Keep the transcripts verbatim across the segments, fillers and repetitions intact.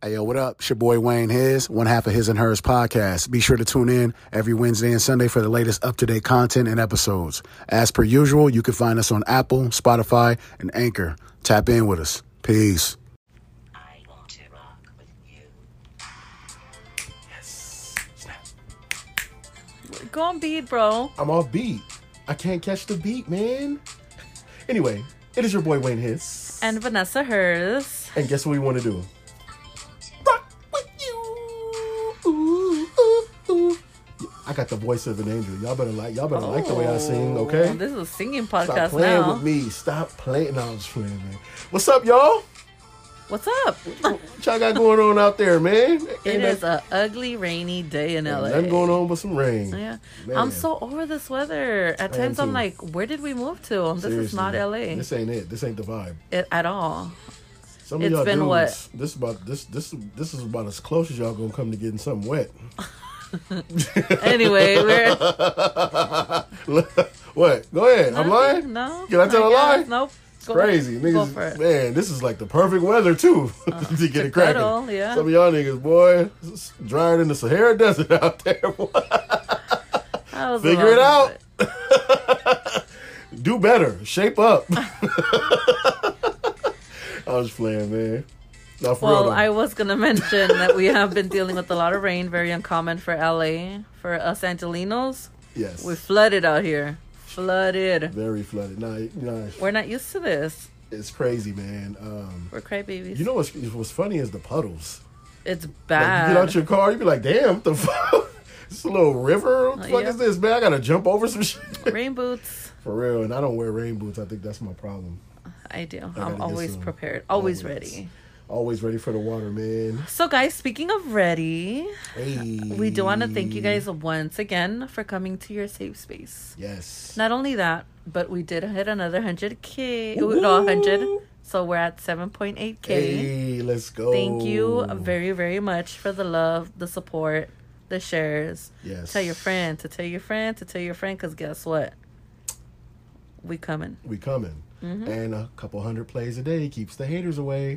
Hey, yo, what up? It's your boy Wayne His, one half of His and Hers podcast. Be sure to tune in every Wednesday and Sunday for the latest up-to-date content and episodes. As per usual, you can find us on Apple, Spotify, and Anchor. Tap in with us. Peace. I want to rock with you. Yes. Snap. Go on beat, bro. I'm off beat. I can't catch the beat, man. Anyway, it is your boy Wayne His. And Vanessa Hers. And guess what we want to do? I got the voice of an angel. Y'all better like y'all better oh, like the way I sing, okay? This is a singing podcast now. Stop playing now. with me. Stop playing. No, I'm just playing, man. What's up, y'all? What's up? What y'all got going on out there, man? It Ain't is an ugly, rainy day in L A. Nothing going on but some rain. Yeah. Man. I'm so over this weather. At times I'm like, where did we move to? This Seriously, is not L A. This ain't it. This ain't the vibe. It, at all. Some of it's y'all been dudes, what? This is about this this this is about as close as y'all gonna come to getting something wet. Anyway, we're what? Go ahead. I'm lying. No. Can I tell I a lie? Nope. It's go, crazy, niggas. Go for it. Man, this is like the perfect weather too uh, to get it cracking. Cuddle, yeah. Some of y'all niggas, boy, it's drier than the Sahara Desert out there. Boy. Figure it out. It. Do better. Shape up. I was playing, man. Not for well, real, I was going to mention that we have been dealing with a lot of rain, very uncommon for L A. For us Angelinos, yes, we're flooded out here. Flooded. Very flooded. Nah, nah, we're not used to this. It's crazy, man. Um, we're crybabies. You know what's, what's funny is the puddles. It's bad. Like, you get out your car, you be like, damn, what the fuck? It's a little river. What the fuck yep. is this, man? I got to jump over some shit. Rain boots. For real. And I don't wear rain boots. I think that's my problem. I do. I I'm always prepared. Always, always ready. Always ready for the water, man. So, guys, speaking of ready, hey. we do want to thank you guys once again for coming to your safe space. Yes. Not only that, but we did hit another one hundred K. Ooh. No, one hundred. So, we're at seven point eight K. Hey, let's go. Thank you very, very much for the love, the support, the shares. Yes. Tell your friend, to tell your friend, to tell your friend, because guess what? We coming. We coming. Mm-hmm. And a couple hundred plays a day keeps the haters away.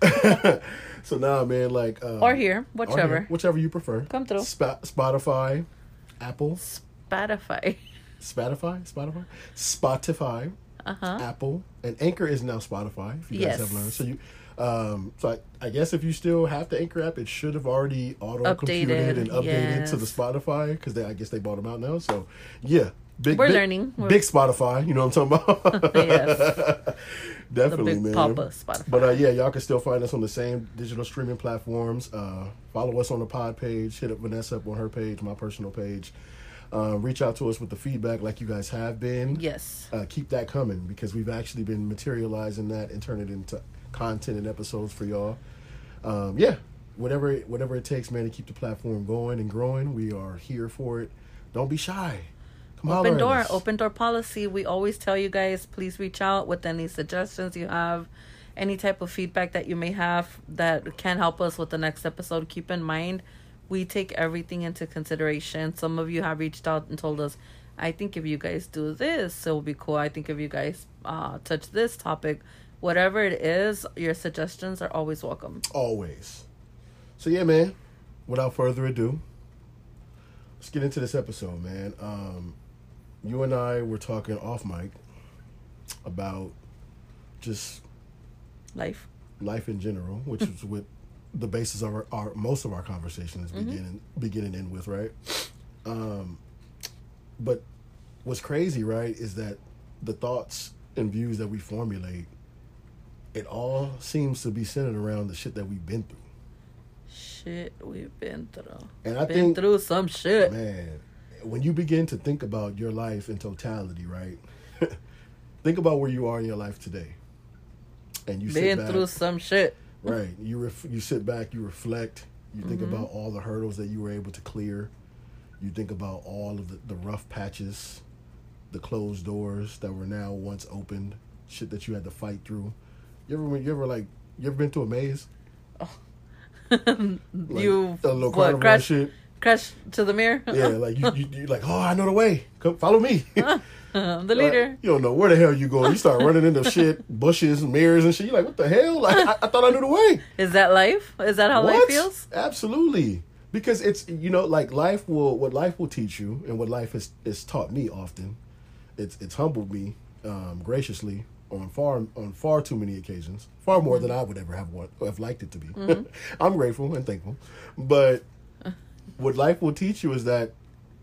So now, man, like... Um, or here, whichever. Or here, whichever you prefer. Come through. Sp- Spotify, Apple. Spotify. Spotify? Spotify? Spotify, uh-huh. Apple. And Anchor is now Spotify, if you guys yes. have learned. So you... Um, so I, I guess if you still have the Anchor app, it should have already auto-computed and updated yes. to the Spotify, because I guess they bought them out now. So, yeah. Big, We're big, learning. We're... Big Spotify, you know what I'm talking about? Yes. Definitely, the big man. Papa Spotify. But uh, yeah, y'all can still find us on the same digital streaming platforms. Uh, follow us on the pod page. Hit up Vanessa up on her page, my personal page. Um, reach out to us with the feedback like you guys have been. Yes. Uh, keep that coming, because we've actually been materializing that and turning it into content and episodes for y'all. Um, yeah, whatever it, whatever it takes, man, to keep the platform going and growing. We are here for it. Don't be shy. Come open door, open door policy. We always tell you guys, please reach out with any suggestions you have, any type of feedback that you may have that can help us with the next episode. Keep in mind, we take everything into consideration. Some of you have reached out and told us, I think if you guys do this, it will be cool. I think if you guys uh, touch this topic, whatever it is, your suggestions are always welcome. Always. So yeah, man, without further ado, let's get into this episode, man. Um, you and I were talking off mic about just life, life in general, which is what the basis of our, our most of our conversation is mm-hmm. beginning beginning in with, right? Um, but what's crazy, right, is that the thoughts and views that we formulate, it all seems to be centered around the shit that we've been through. Shit we've been through. And I been think, through some shit. Man, when you begin to think about your life in totality, right? Think about where you are in your life today. And you been sit back, through some shit. Right. You ref, you sit back, you reflect, you mm-hmm. think about all the hurdles that you were able to clear. You think about all of the, the rough patches, the closed doors that were now once opened, shit that you had to fight through. You ever you ever like you ever been to a maze? Oh. Like you a little what, carnival crash, shit. crash to the mirror? Yeah, like you, you you like, oh, I know the way. Come follow me. I'm the leader. Like, you don't know where the hell you going. You start running into shit, bushes, mirrors, and shit. You're like, what the hell? Like, I, I thought I knew the way. Is that life? Is that how What? life feels? Absolutely. Because it's, you know, like life will, what life will teach you, and what life has, has taught me often, it's it's humbled me um, graciously on far on far too many occasions, far more mm-hmm. than I would ever have want, have liked it to be. Mm-hmm. I'm grateful and thankful, but what life will teach you is that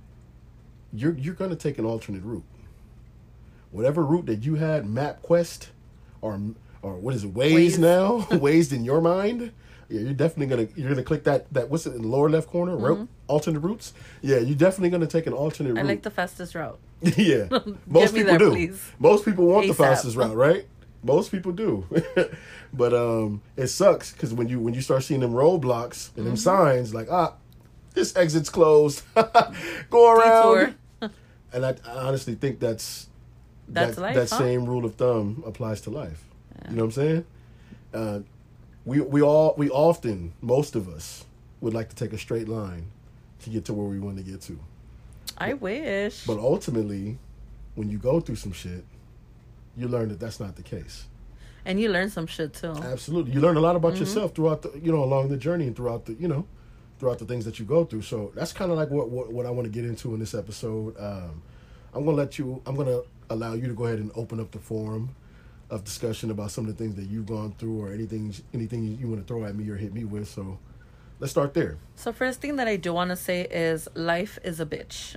you're you're going to take an alternate route. Whatever route that you had, MapQuest, or or what is it, Waze, Waze. now, Waze in your mind. Yeah, you're definitely gonna you're gonna click that that what's it in the lower left corner, mm-hmm. route, alternate routes. Yeah, you're definitely gonna take an alternate route. I like the fastest route. Yeah, most people there, do. Please. Most people want A S A P. the fastest route, right? Most people do. But um, it sucks because when you when you start seeing them roadblocks and mm-hmm. them signs like ah, this exit's closed, go around. And I, I honestly think that's that's that, life, that huh? same rule of thumb applies to life. Yeah. You know what I'm saying? Uh, we we all we often most of us would like to take a straight line to get to where we want to get to. I but, wish. But ultimately, when you go through some shit, you learn that that's not the case. And you learn some shit too. Absolutely, you learn a lot about mm-hmm. yourself throughout the you know along the journey and throughout the you know throughout the things that you go through. So that's kind of like what, what what I want to get into in this episode. Um, I'm gonna let you. I'm gonna allow you to go ahead and open up the forum of discussion about some of the things that you've gone through or anything anything you want to throw at me or hit me with. So let's start there. So first thing that I do want to say is life is a bitch.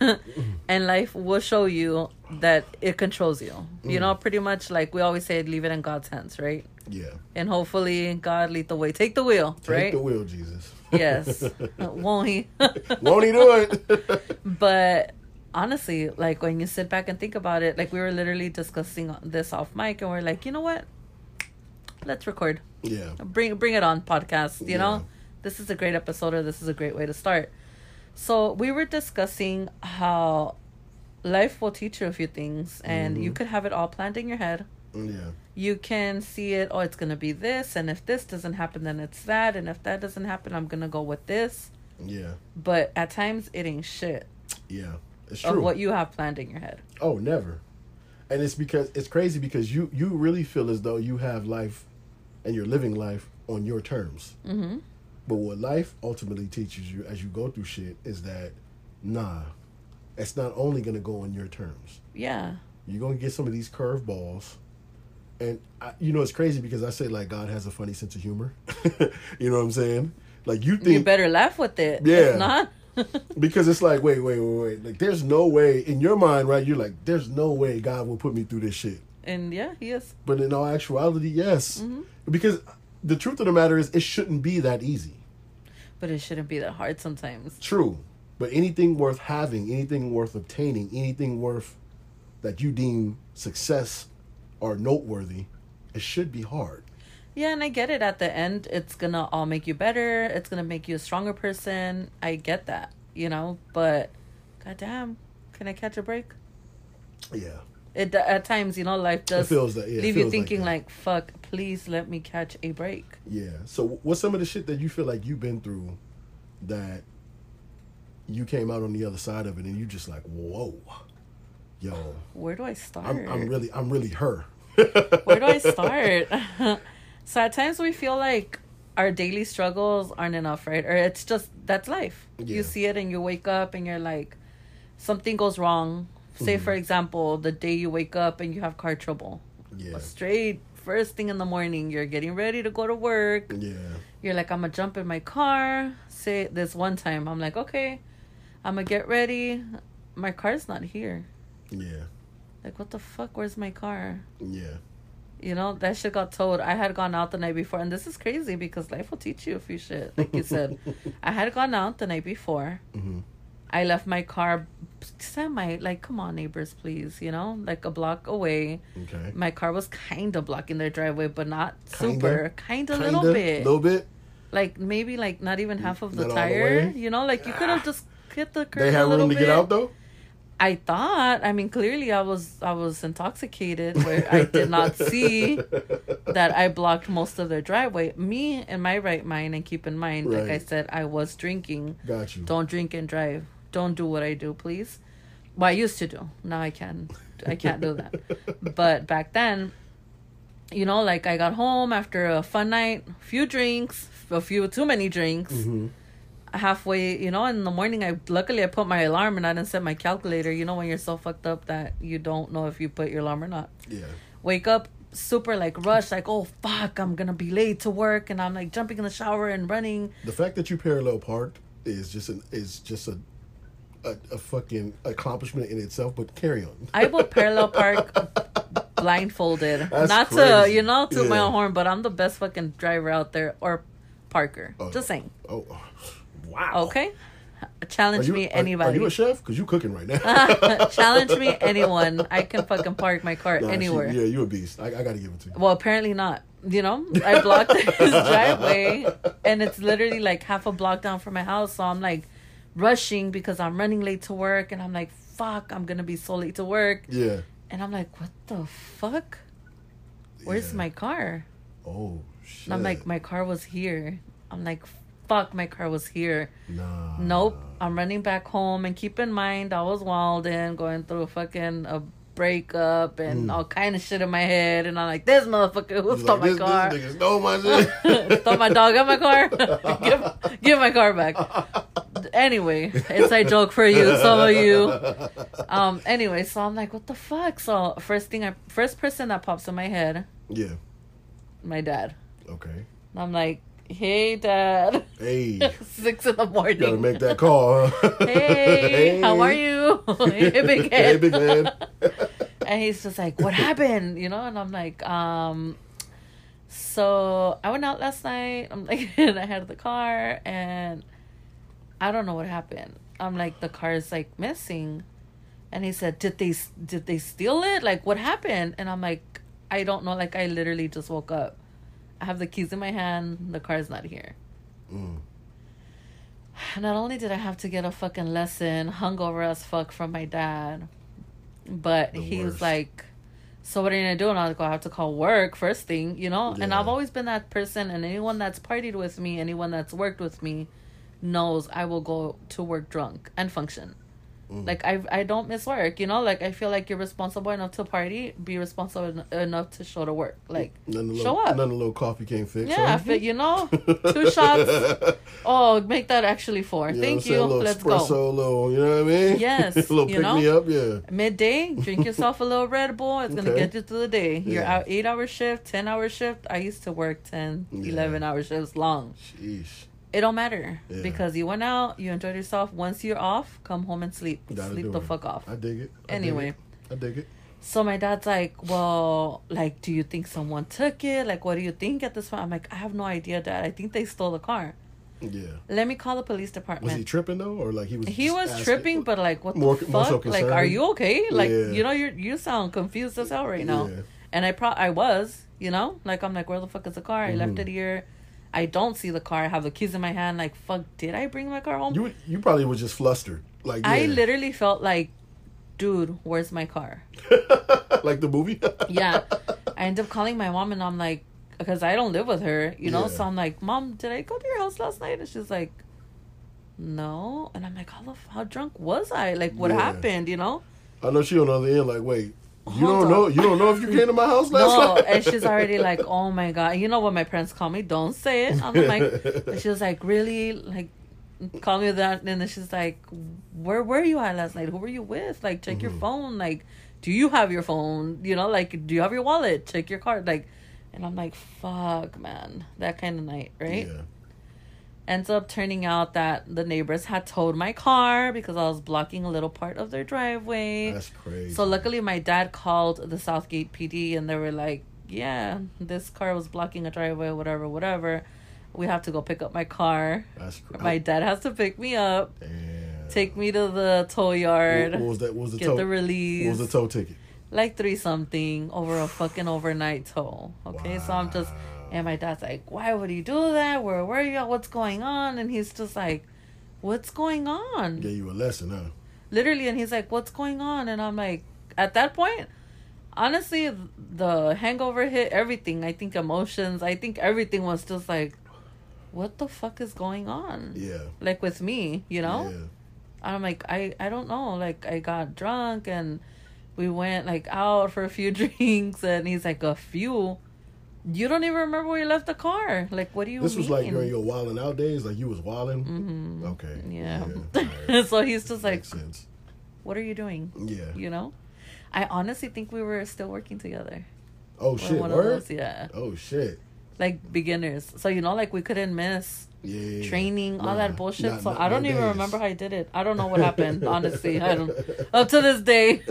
And life will show you that it controls you. You mm. know, pretty much like we always say, leave it in God's hands, right? Yeah. And hopefully God lead the way. Take the wheel, Take right? the wheel, Jesus. Yes. Won't he? Won't he do it? But honestly, like when you sit back and think about it, like we were literally discussing this off mic and we're like, you know what? Let's record. Yeah. Bring bring it on podcast, you yeah. know? This is a great episode or this is a great way to start. So we were discussing how life will teach you a few things and mm-hmm. you could have it all planned in your head. Yeah. You can see it, oh, it's going to be this. And if this doesn't happen, then it's that. And if that doesn't happen, I'm going to go with this. Yeah. But at times it ain't shit. Yeah. It's true. Of what you have planned in your head. Oh, never. And it's because it's crazy because you, you really feel as though you have life and you're living life on your terms. Mm-hmm. But what life ultimately teaches you as you go through shit is that, nah, it's not only going to go on your terms. Yeah. You're going to get some of these curveballs. And, I, you know, it's crazy because I say, like, God has a funny sense of humor. You know what I'm saying? Like, you think... You better laugh with it. Yeah. If not... Because it's like, wait, wait, wait, wait. Like, there's no way, in your mind, right, you're like, there's no way God will put me through this shit. And, yeah, he is. But in all actuality, yes. Mm-hmm. Because the truth of the matter is, it shouldn't be that easy. But it shouldn't be that hard sometimes. True. But anything worth having, anything worth obtaining, anything worth that you deem success or noteworthy, it should be hard. Yeah, and I get it. At the end, it's going to all make you better. It's going to make you a stronger person. I get that, you know? But, goddamn, can I catch a break? Yeah. It At times, you know, life does it feels that, yeah, leave feels you thinking like, like, fuck, please let me catch a break. Yeah. So what's some of the shit that you feel like you've been through that you came out on the other side of it and you just like, whoa, yo. Where do I start? I'm, I'm really, I'm really her. Where do I start? So at times we feel like our daily struggles aren't enough, right? Or it's just, that's life. Yeah. You see it and you wake up and you're like, something goes wrong. Say, mm-hmm. for example, the day you wake up and you have car trouble. Yeah. Straight first thing in the morning, you're getting ready to go to work. Yeah. You're like, I'm going to jump in my car. Say this one time, I'm like, okay, I'm going to get ready. My car's not here. Yeah. Like, what the fuck? Where's my car? Yeah. You know, that shit got towed. I had gone out the night before. And this is crazy because life will teach you a few shit. Like you said, I had gone out the night before. Mm-hmm. I left my car semi, like, come on, neighbors, please, you know, like a block away. Okay. My car was kind of blocking their driveway, but not Kinda? super. Kind of, Kinda? little bit. little bit? Like, maybe, like, not even half of the Not all the tire. way? You know, like, you could have just hit the curb They had a little room to bit. get out, though? I thought, I mean, clearly I was I was intoxicated where I did not see that I blocked most of their driveway. Me, in my right mind, and keep in mind, Right. like I said, I was drinking. Got you. Don't drink and drive. Don't do what I do, please. Well, I used to do. Now I can't. I can't do that. But back then, you know, like I got home after a fun night, a few drinks, a few too many drinks. Mm-hmm. Halfway, you know, in the morning, I luckily I put my alarm and I didn't set my calculator. You know, when you're so fucked up that you don't know if you put your alarm or not. Yeah. Wake up super like rushed, like, oh fuck, I'm gonna be late to work, and I'm like jumping in the shower and running. The fact that you parallel parked is just an is just a a, a fucking accomplishment in itself. But carry on. I will parallel park blindfolded, That's not to crazy. you know to my Yeah. own horn, but I'm the best fucking driver out there or parker. Oh. Just saying. Oh, wow. Okay, challenge Are you, me are- anybody. Are, you a chef? Because you cooking right now. Challenge me anyone. I can fucking park my car Nah, she- anywhere. yeah, you a beast. I, I got to give it to you. Well, apparently not. You know, I blocked his driveway, and it's literally like half a block down from my house. So I'm like rushing because I'm running late to work, and I'm like, "Fuck, I'm gonna be so late to work." Yeah. And I'm like, "What the fuck? Where's Yeah. my car?" Oh shit. And I'm like, "My car was here." I'm like, "Fuck, my car was here." Nah. Nope. I'm running back home, and keep in mind, I was wilding, going through a fucking a breakup and Mm. all kind of shit in my head, and I'm like, "This motherfucker who He's stole like, my this, car." This nigga stole my shit. Stole my dog out my car. give, give my car back. Anyway, inside joke for you, some of you. Um. Anyway, so I'm like, what the fuck? So first thing, I first person that pops in my head, Yeah. my dad. Okay. And I'm like, hey, dad. Hey. Six in the morning. Gotta make that call. Huh? Hey, how are you? Hey, big head. Hey, big head. And he's just like, what happened? You know, and I'm like, um, so I went out last night. I'm like, and I had the car, and I don't know what happened. I'm like, the car is like missing, and he said, did they did they steal it? Like, what happened? And I'm like, I don't know. Like, I literally just woke up. I have the keys in my hand. The car's not here. Mm. Not only did I have to get a fucking lesson, hungover as fuck from my dad, but The he was worst. like, so what are you gonna do? And I was like, I have to call work first thing, you know? And Yeah. I've always been that person, and anyone that's partied with me, anyone that's worked with me, knows I will go to work drunk and function. Mm. Like, I I don't miss work, you know? Like, I feel like you're responsible enough to party, be responsible en- enough to show to work. Like, Nothing a show little, up. Nothing a little coffee can't fix. Yeah, huh? if it, you know, two shots. Oh, make that actually four. You know Thank what I'm saying? you. A little Let's espresso, go. a little, you know what I mean? Yes, a little you pick know? me up, yeah. Midday, drink yourself a little Red Bull. It's gonna Okay. get you through the day. You're Yeah. out eight hour shift, ten hour shift. I used to work ten, Yeah. eleven hour shifts long. Sheesh. It don't matter Yeah. because you went out, you enjoyed yourself. Once you're off, come home and sleep. Gotta sleep do the it. fuck off. I dig it. I Anyway. dig it. I dig it. So my dad's like, well, like, do you think someone took it? Like, what do you think at this point? I'm like, I have no idea, Dad. I think they stole the car. Yeah. Let me call the police department. Was he tripping though, or like he was? He just was asking- tripping, but like, what More- the more so fuck? Like, concerned? are you okay? Like, Yeah. you know, you you sound confused as hell right now. Yeah. And I pro I was, you know, like I'm like, where the fuck is the car? I left Mhm. it here. I don't see the car. I have the keys in my hand. Like, fuck, did I bring my car home? You you probably was just flustered, like I yeah. literally felt like, dude, where's my car? like the movie. Yeah. I ended up calling my mom, and I'm like, because I don't live with her, you know. Yeah. So I'm like, Mom, did I go to your house last night? And she's like, no. And I'm like, how the f- how drunk was I? Like, what Yeah. happened? You know. I know she on the other end. Like, wait, you Hold don't on. know? You don't know if you came to my house last No, night? and she's already like, oh my god, you know what my parents call me? Don't say it. I'm like, and she was like, really, like, call me that, and then she's like, where were you at last night? Who were you with? Like, check your Mhm. phone. Like, do you have your phone? You know, like, do you have your wallet? Check your card. Like, and I'm like, fuck, man, that kind of night, right? Yeah. Ends up turning out that the neighbors had towed my car because I was blocking a little part of their driveway. That's crazy. So luckily my dad called the Southgate P D, and they were like, yeah, this car was blocking a driveway, whatever, whatever. We have to go pick up my car. That's crazy. My dad has to pick me up, Damn. take me to the tow yard, What, what was that? What was the get tow? the What release. was the tow ticket? Like three something over a fucking overnight tow. Okay, so I'm just, and my dad's like, why would you do that? Where were you? What's going on? And he's just like, what's going on? Gave you a lesson, huh? Literally, and he's like, what's going on? And I'm like, at that point, honestly, the hangover hit everything. I think emotions, I think everything was just like, what the fuck is going on? Yeah. Like with me, you know? Yeah. I'm like, I, I don't know. Like, I got drunk and we went, like, out for a few drinks. And he's like, a few? You don't even remember where you left the car. Like, what do you This mean? was like during your wilding out days? Like, you was wilding? Mm-hmm. Okay. Yeah. yeah right. So he's just like, Makes sense. what are you doing? Yeah. You know? I honestly think we were still working together. Oh, Or shit. one of Word? those, yeah. Oh, shit. Like, beginners. So, you know, like, we couldn't miss Yeah. training, all Nah, that bullshit. not- so, not I don't even nowadays. remember how I did it. I don't know what happened, honestly. I don't. Up to this day.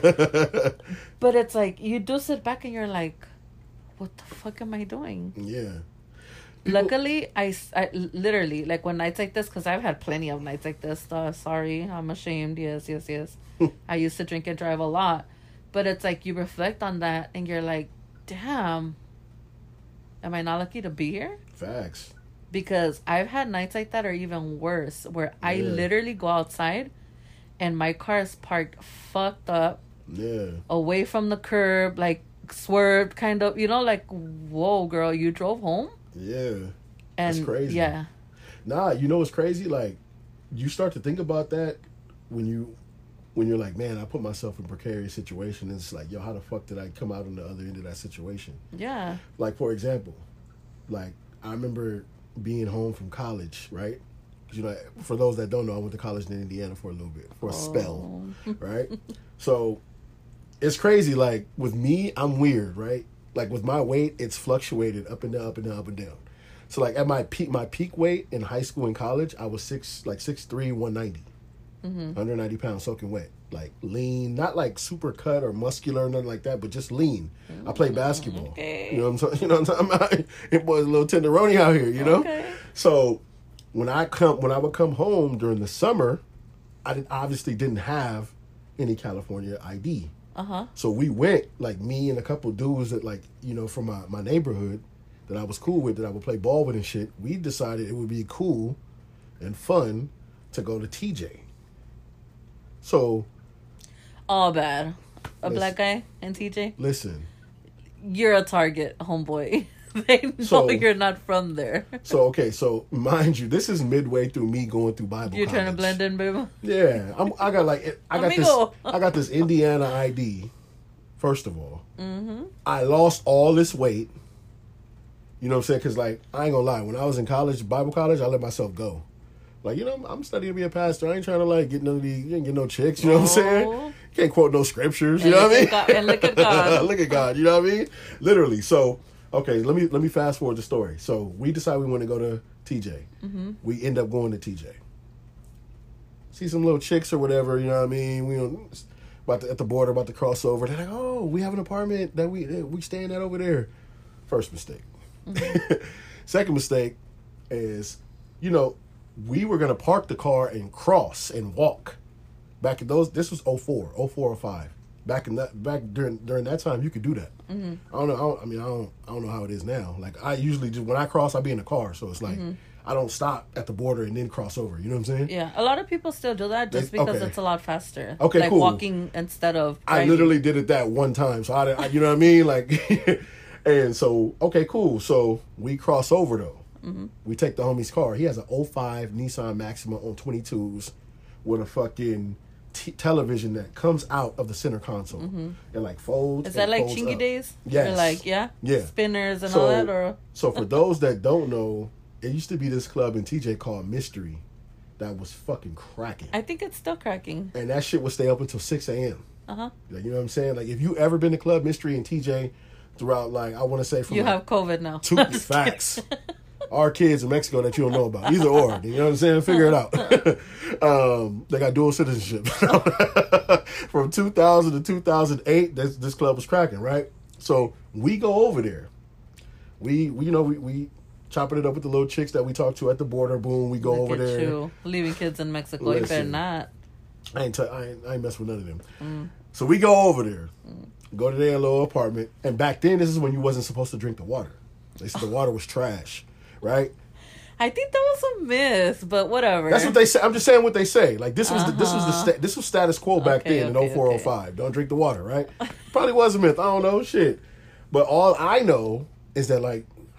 But it's like, you do sit back and you're like, what the fuck am I doing? Yeah. People- Luckily, I, s- I- literally, like, when nights like this, because I've had plenty of nights like this. Uh, sorry, I'm ashamed. Yes, yes, yes. I used to drink and drive a lot. But it's like, you reflect on that and you're like, damn, am I not lucky to be here? Facts. Because I've had nights like that or even worse, where I Yeah. literally go outside and my car is parked fucked up, Yeah. away from the curb, like swerved, kind of, you know, like, whoa, girl, you drove home? Yeah. And That's crazy. yeah. Nah, you know what's crazy? Like, you start to think about that when you, when you're like, man, I put myself in a precarious situation. And it's like, yo, how the fuck did I come out on the other end of that situation? Yeah. Like, for example, like, I remember being home from college, right? 'Cause, you know, for those that don't know, I went to college in Indiana for a little bit, for a spell, Oh. right? So, it's crazy. Like, with me, I'm weird, right? Like, with my weight, it's fluctuated up and down, up and down, up and down. So, like, at my peak, my peak weight in high school and college, I was six, like six three, one ninety, Mm-hmm. one hundred ninety pounds, soaking wet, like lean, not like super cut or muscular or nothing like that, but just lean. I played basketball. Okay. You know what I'm saying? You know what I'm talking about? It was a little tenderoni out here, you know. Okay. So when I come, when I would come home during the summer, I did, obviously didn't have any California I D. Uh-huh. So we went, like me and a couple dudes that, like, you know, from my, my neighborhood that I was cool with, that I would play ball with and shit. We decided it would be cool and fun to go to T J. So All bad. A Listen. black guy and T J? listen, You're a target, homeboy. They know So- you're not from there. so okay, so mind you, this is midway through me going through Bible You're trying to college. blend in, baby? Yeah, I'm, I got like I got Amigo. this. I got this Indiana I D. First of all, Mm-hmm. I lost all this weight. You know what I'm saying? Because, like, I ain't gonna lie. When I was in college, Bible college, I let myself go. Like, you know, I'm, I'm studying to be a pastor. I ain't trying to, like, get none of these, you ain't get no chicks. You know what I'm saying? Oh. Can't quote no scriptures. You And know what I mean? look at God- and look at God. Look at God. You know what I mean? Literally. So, okay, let me let me fast forward the story. So, we decide we want to go to T J. Mm-hmm. We end up going to T J. See some little chicks or whatever. You know what I mean? We don't, about to, at the border, about to cross over. They're like, oh, we have an apartment that we we staying at over there. First mistake. Mm-hmm. Second mistake is, you know, we were gonna park the car and cross and walk. Back in those, this was oh four, oh four, oh five. Back in that, back during during that time, you could do that. Mm-hmm. I don't know. I, don't, I mean, I don't. I don't know how it is now. Like, I usually just when I cross, I be in the car, so it's like Mm-hmm. I don't stop at the border and then cross over. You know what I'm saying? Yeah, a lot of people still do that just They- because okay. it's a lot faster. Okay, like cool. walking instead of I driving. literally did it that one time, so I, I you know what I mean, like, and so okay, cool. So we cross over though. Mm-hmm. We take the homie's car. He has an oh five Nissan Maxima on twenty-twos with a fucking t- television that comes out of the center console and like folds. Is that and like folds chingy up. days? Yes. Or like, yeah? Yeah. Spinners and So- all that? Or So for those that don't know, it used to be this club in T J called Mystery that was fucking cracking. I think it's still cracking. And that shit would stay up until six a.m. Uh-huh. Like, you know what I'm saying? Like, if you ever been to Club Mystery in T J throughout, like, I want to say from You like, have COVID now. two facts. Our kids in Mexico that you don't know about. Either or. You know what I'm saying? Figure it out. um, they got dual citizenship. From two thousand to two thousand eight, this, this club was cracking, right? So we go over there. We, we you know, we, we chopping it up with the little chicks that we talked to at the border. Boom, we go Look over at there. you. Leaving kids in Mexico. You better Listen. not. I ain't, t- I ain't, I ain't mess with none of them. Mm. So we go over there, go to their little apartment, and back then this is when you wasn't supposed to drink the water. They said the water was trash, right? I think that was a myth, but whatever. That's what they say. I'm just saying what they say. Like this was the, this was the Uh-huh. sta- this was status quo back Okay, then in okay, oh four oh five. Don't drink the water, right? Probably was a myth. I don't know shit, but all I know is that like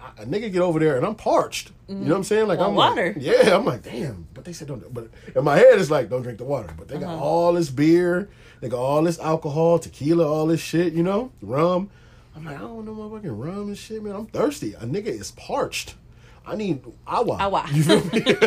I, a nigga get over there and I'm parched. You know what I'm saying? Like Want I'm water. Like, yeah, I'm like, damn. But they said don't. But in my head it's like, don't drink the water. But they got Uh-huh. all this beer, they got all this alcohol, tequila, all this shit. You know, rum. I'm like, I don't know motherfucking rum and shit, man. I'm thirsty. A nigga is parched. I need agua. Agua. You feel me?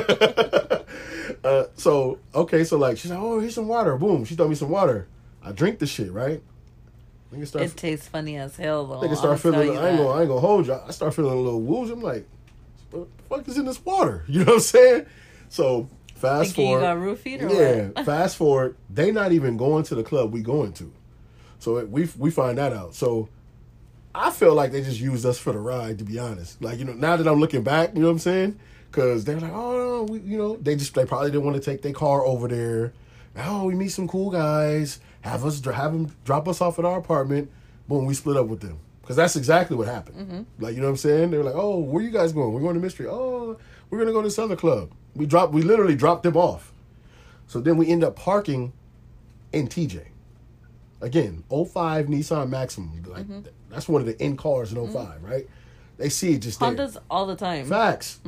uh, so okay, so like she's like, oh, here's some water. Boom. She throw me some water. I drink the shit, right? Nigga start. It tastes funny as hell though. Nigga I'ma start tell feeling. you I ain't that. gonna. I ain't gonna hold you. I start feeling a little woozy. I'm like, what the fuck is in this water? You know what I'm saying? So fast Thinking you forward. got roofied or Yeah. what? Fast forward. They not even going to the club we going to. So it, we we find that out. So I feel like they just used us for the ride. To be honest, like you know, now that I'm looking back, you know what I'm saying? Because they're like, oh, no, we, you know, they just they probably didn't want to take their car over there. Oh, we meet some cool guys. Have us have them drop us off at our apartment. Boom, we split up with them. Because that's exactly what happened. Mm-hmm. Like, you know what I'm saying? They were like, oh, where you guys going? We're going to Mystery. Oh, we're going to go to this other club. We dropped, we literally dropped them off. So then we end up parking in T J. Again, oh five Nissan Maxima. Like, Mm-hmm. that's one of the in cars in oh five, right? They see it just there. Hondas all the time. Facts.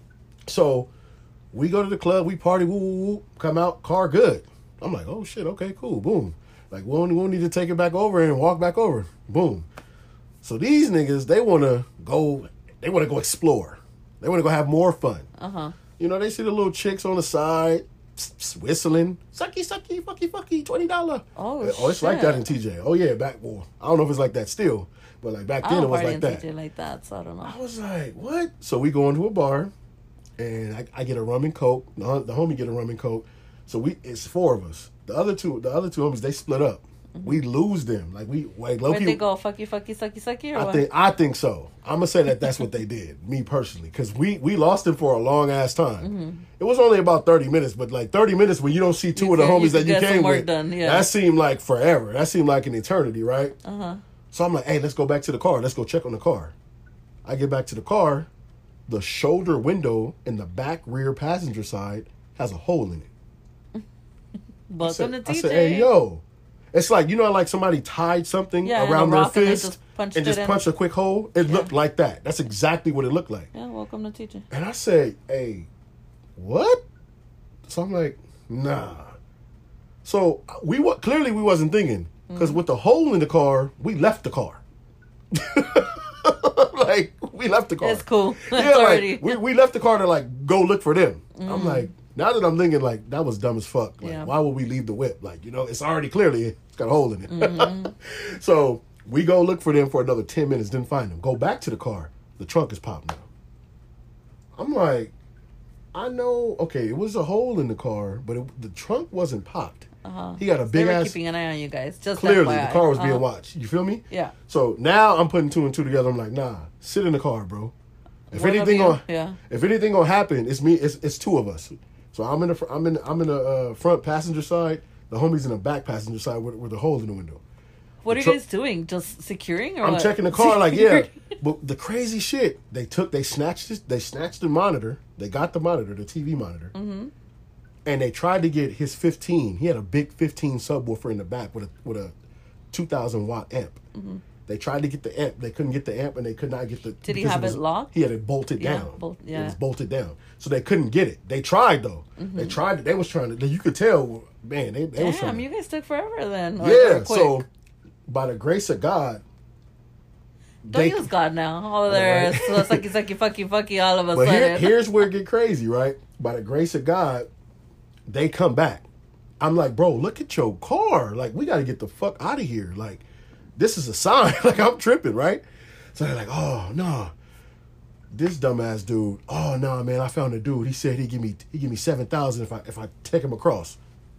So we go to the club, we party, woo, woo, woo, come out, car good. I'm like, oh shit, okay, cool, boom. Like, we don't, we don't need to take it back over and walk back over. Boom. So these niggas, they want to go, they want to go explore. They want to go have more fun. Uh-huh. You know, they see the little chicks on the side, pss, pss, whistling, sucky, sucky, fucky, fucky, twenty dollars. Oh, Oh, it's like shit. that in T J. Oh, yeah, back, well, I don't know if it's like that still, but like back I then it don't was party like in that. T J like that, so I don't know. I was like, what? So we go into a bar, and I, I get a rum and coke. The, hom- the homie get a rum and coke. So we, it's four of us. The other two, the other two homies, they split up. We lose them. Like we, like Where'd Loki. they go? Fucky, fucky, sucky, sucky, or I what? think, I think so. I'm gonna say that that's what they did. Me personally, because we we lost them for a long ass time. Mm-hmm. It was only about thirty minutes, but like thirty minutes when you don't see two You of the can- you homies that can you get some came work with, done, yeah. that seemed like forever. That seemed like an eternity, right? Uh-huh. So I'm like, hey, let's go back to the car. Let's go check on the car. I get back to the car. The shoulder window in the back rear passenger side has a hole in it. I Welcome said, to I T J. said, hey, yo. It's like, you know, like somebody tied something Yeah, and around a their rock and they fist just punched and it just in. punched a quick hole. It Yeah. looked like that. That's exactly what it looked like. Yeah, welcome to T J. And I said, hey, what? So I'm like, nah. So we wa- clearly we wasn't thinking, because Mm-hmm. with the hole in the car, we left the car. Like, we left the car. It's cool. Yeah, It's like, already. we, we left the car to like go look for them. I'm like, now that I'm thinking, like, that was dumb as fuck. Like, Yeah. why would we leave the whip? Like, you know, it's already clearly, it's got a hole in it. Mm-hmm. So we go look for them for another ten minutes, didn't find them. Go back to the car. The trunk is popped now. I'm like, I know, okay, it was a hole in the car, but it, the trunk wasn't popped. Uh-huh. He got a They big were ass. keeping an eye on you guys. Just Clearly, F Y I. the car was being Uh-huh. watched. You feel me? Yeah. So now I'm putting two and two together. I'm like, nah, sit in the car, bro. If One of anything you, gonna, yeah. if anything gonna happen, it's me. It's it's two of us. So I'm in the fr- I'm in I'm in the uh, front passenger side. The homie's in the back passenger side with, with the hole in the window. What are you Tru- guys doing? Just securing or I'm what? checking the car, like yeah. But the crazy shit, they took, they snatched this, they snatched the monitor. They got the monitor, the T V monitor, Mm-hmm. and they tried to get his fifteen. He had a big fifteen subwoofer in the back with a with a two thousand watt amp. Mm-hmm. They tried to get the amp. They couldn't get the amp, and they could not get the. Did he because have was- it locked? He had it bolted Yeah, down. bolt- It yeah. was bolted down, so they couldn't get it. They tried though. They tried. They was trying to. You could tell, man. They, they was trying. Damn, to- you guys took forever then. Or- yeah. or quick. So, by the grace of God, Don't they- use God now. All of their Alright. so sucky, sucky, fucky, fucky, all of a But here, sudden. here's where it get crazy, right? By the grace of God, they come back. I'm like, bro, look at your car. Like, we got to get the fuck out of here. Like, this is a sign. Like, I'm tripping, right? So they're like, oh no, this dumbass dude. Oh no, man, I found a dude. He said he give me he give me seven thousand if I if I take him across.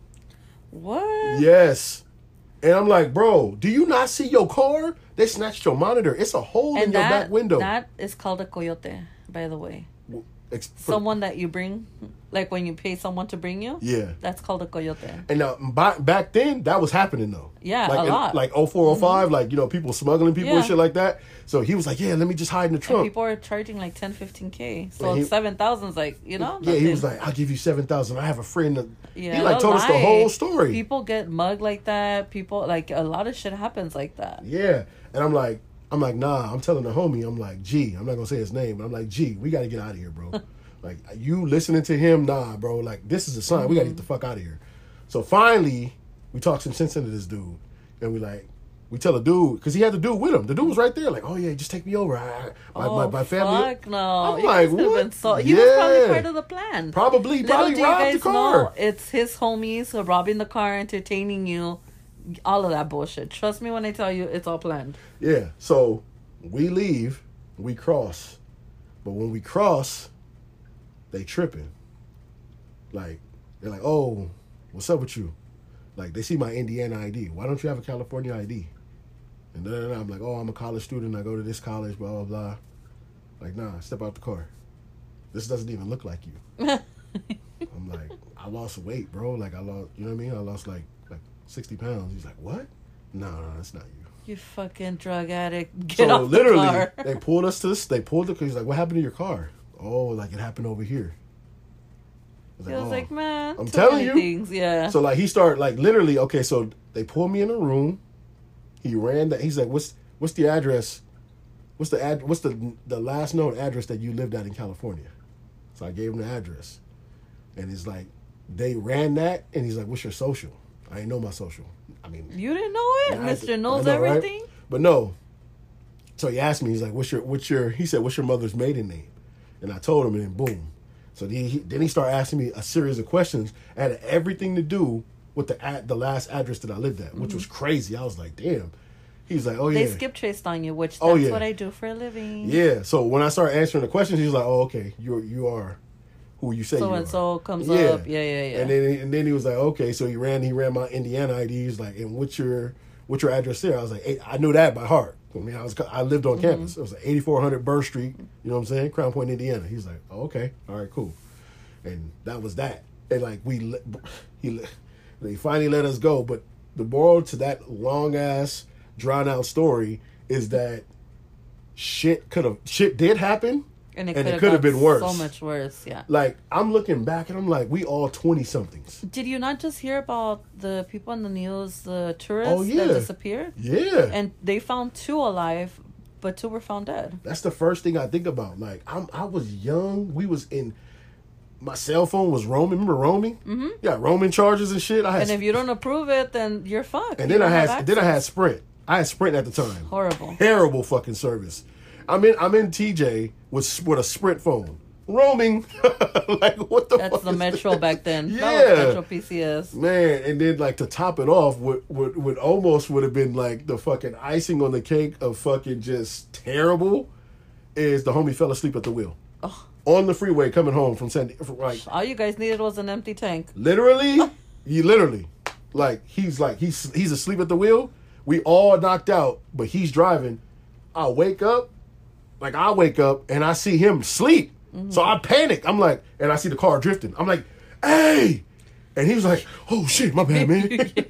What? Yes. And I'm like, bro, do you not see your car? They snatched your monitor. It's a hole in And your that, back window. that is called a coyote, by the way. Ex- for- Someone that you bring, like when you pay someone to bring you. Yeah. That's called a coyote. And now, by, back then, that was happening though. Yeah, like a in- lot. Like oh four, oh five, like, you know, people smuggling people and Yeah. shit like that. So he was like, yeah, let me just hide in the And trunk. people are charging like ten, fifteen K. So And he- seven thousand is like, you know? Yeah, he nothing. was like, I'll give you seven thousand. I have a friend that, Yeah, he like don't told us the lie. whole story. People get mugged like that. People, like, a lot of shit happens like that. Yeah. And I'm like, I'm like, nah, I'm telling the homie, I'm like, G, I'm not gonna say his name, but I'm like, G, we gotta get out of here, bro. Like, you listening to him, nah, bro. Like, this is a sign. Mm-hmm. We gotta get the fuck out of here. So finally, we talk some sense into this dude, and we like, we tell the dude, because he had the dude with him. The dude was right there, like, oh yeah, just take me over. I, my, oh, my, my family. Fuck no. I'm You like, guys could've what? been So, he yeah. was probably part of the plan. Probably, Little probably do you robbed guys the car. know, it's his homies uh, robbing the car, entertaining you, all of that bullshit. Trust me when I tell you, it's all planned. Yeah, so we leave, we cross. But when we cross, they tripping. Like, they're like, oh, what's up with you? Like, they see my Indiana I D. Why don't you have a California I D? And then I'm like, oh, I'm a college student. I go to this college, blah, blah, blah. Like, nah, step out the car. This doesn't even look like you. I'm like, I lost weight, bro. Like, I lost, you know what I mean? I lost, like, like sixty pounds. He's like, what? No, no, that's not you. You fucking drug addict. Get so off literally, the car. they pulled us to this. They pulled the car. He's like, what happened to your car? Oh, like, it happened over here. I was He like, was oh. like, man, I'm too telling many you. Things. Yeah. So, like, he started, like, literally, okay, so they pulled me in a room. He ran that. He's like, what's what's the address? What's the ad? What's the the last known address that you lived at in California? So I gave him the address, and it's like they ran that, and he's like, "What's your social?" I didn't know my social. I mean, you didn't know it. Mister knows know, right? everything. But no. So he asked me. He's like, "What's your what's your?" He said, "What's your mother's maiden name?" And I told him, and then boom. So then he, then he started asking me a series of questions that had everything to do with the ad, the last address that I lived at, which mm-hmm. was crazy. I was like, "Damn." He's like, oh, yeah. They skip traced on you, which that's oh, yeah. what I do for a living. Yeah. So when I started answering the questions, he's like, oh, okay, you you are who you say so you are. So and so comes yeah. up. Yeah, yeah, yeah. And then and then he was like, okay, so he ran he ran my Indiana I D. He's like, and what's your what's your address there? I was like, hey, I knew that by heart. I mean, I was I lived on mm-hmm. campus. It was like eighty-four hundred Burr Street. You know what I'm saying? Crown Point, Indiana. He's like, oh, okay, all right, cool. And that was that. And like we he he finally let us go. But the moral to that long ass drawn out story is that shit could have shit did happen and it and could it could have been worse. So much worse, yeah. Like I'm looking back and I'm like, we all twenty somethings. Did you not just hear about the people in the news, the tourists oh, yeah. that disappeared? Yeah. And they found two alive, but two were found dead. That's the first thing I think about. Like I'm I was young. We was in my cell phone was roaming. Remember roaming? Mm-hmm. Yeah, roaming charges and shit. I had and if you don't approve it, then you're fucked. And you then I had then I had Sprint. I had Sprint at the time. Horrible. Terrible fucking service. I'm in I'm in T J with with a Sprint phone. Roaming. Like what the That's fuck the is Metro that? back then. Yeah. That was Metro P C S. Man, and then like to top it off would would, would almost would have been like the fucking icing on the cake of fucking just terrible is the homie fell asleep at the wheel. Oh. On the freeway coming home from San from, like all you guys needed was an empty tank. Literally, he literally like he's like he's he's asleep at the wheel. We all knocked out, but he's driving. I wake up, like I wake up and I see him sleep. Mm-hmm. So I panic. I'm like, and I see the car drifting. I'm like, hey. And he was like, oh shit, my bad, man.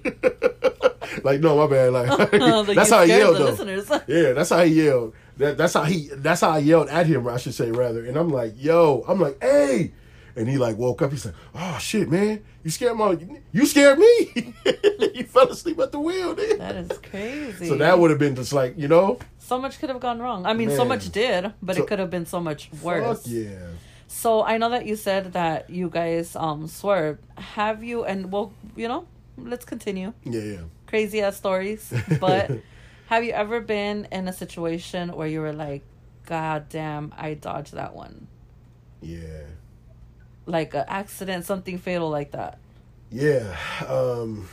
Like, no, my bad. Like, like that's how he yelled, though. Listeners. Yeah, that's how he yelled. That, that's how he. That's how I yelled at him, I should say, rather. And I'm like, yo, I'm like, hey. And he like woke up. He's like, oh shit, man, you scared my, you scared me. You fell asleep at the wheel, dude. That is crazy. So that would have been just like, you know, so much could have gone wrong. I mean, man. so much did, but so, it could have been so much worse. Fuck yeah. So I know that you said that you guys um swerved. Have you? And well, you know, let's continue. Yeah, yeah. Crazy ass stories, but have you ever been in a situation where you were like, God damn, I dodged that one? Yeah. Like an accident, something fatal like that. Yeah. Um,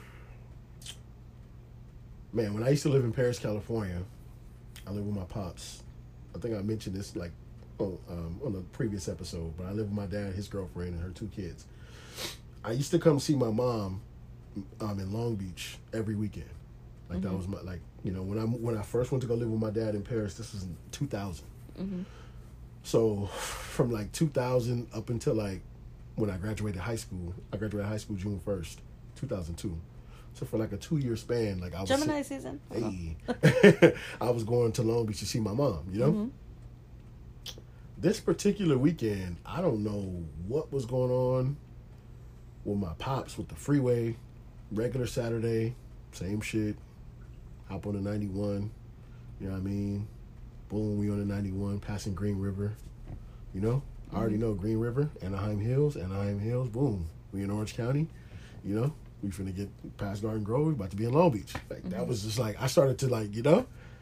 man, when I used to live in Paris, California, I lived with my pops. I think I mentioned this like on, um, on the previous episode, but I lived with my dad, his girlfriend, and her two kids. I used to come see my mom um, in Long Beach every weekend. Like mm-hmm. that was my like you know when I when I first went to go live with my dad in Paris. This was in two thousand. Mm-hmm. So from like two thousand up until like when I graduated high school, I graduated high school June first, two thousand two. So for like a two year span, like I was Gemini season. Hey, I was going to Long Beach to see my mom. You know, mm-hmm. This particular weekend, I don't know what was going on with my pops with the freeway. Regular Saturday, same shit. Hop on the ninety-one, You know what I mean? Boom, we on the ninety-one, passing Green River. You know? I already know Green River, Anaheim Hills, Anaheim Hills, boom. We in Orange County, you know? We finna get past Garden Grove, we about to be in Long Beach. Like, mm-hmm. That was just like, I started to like, you know?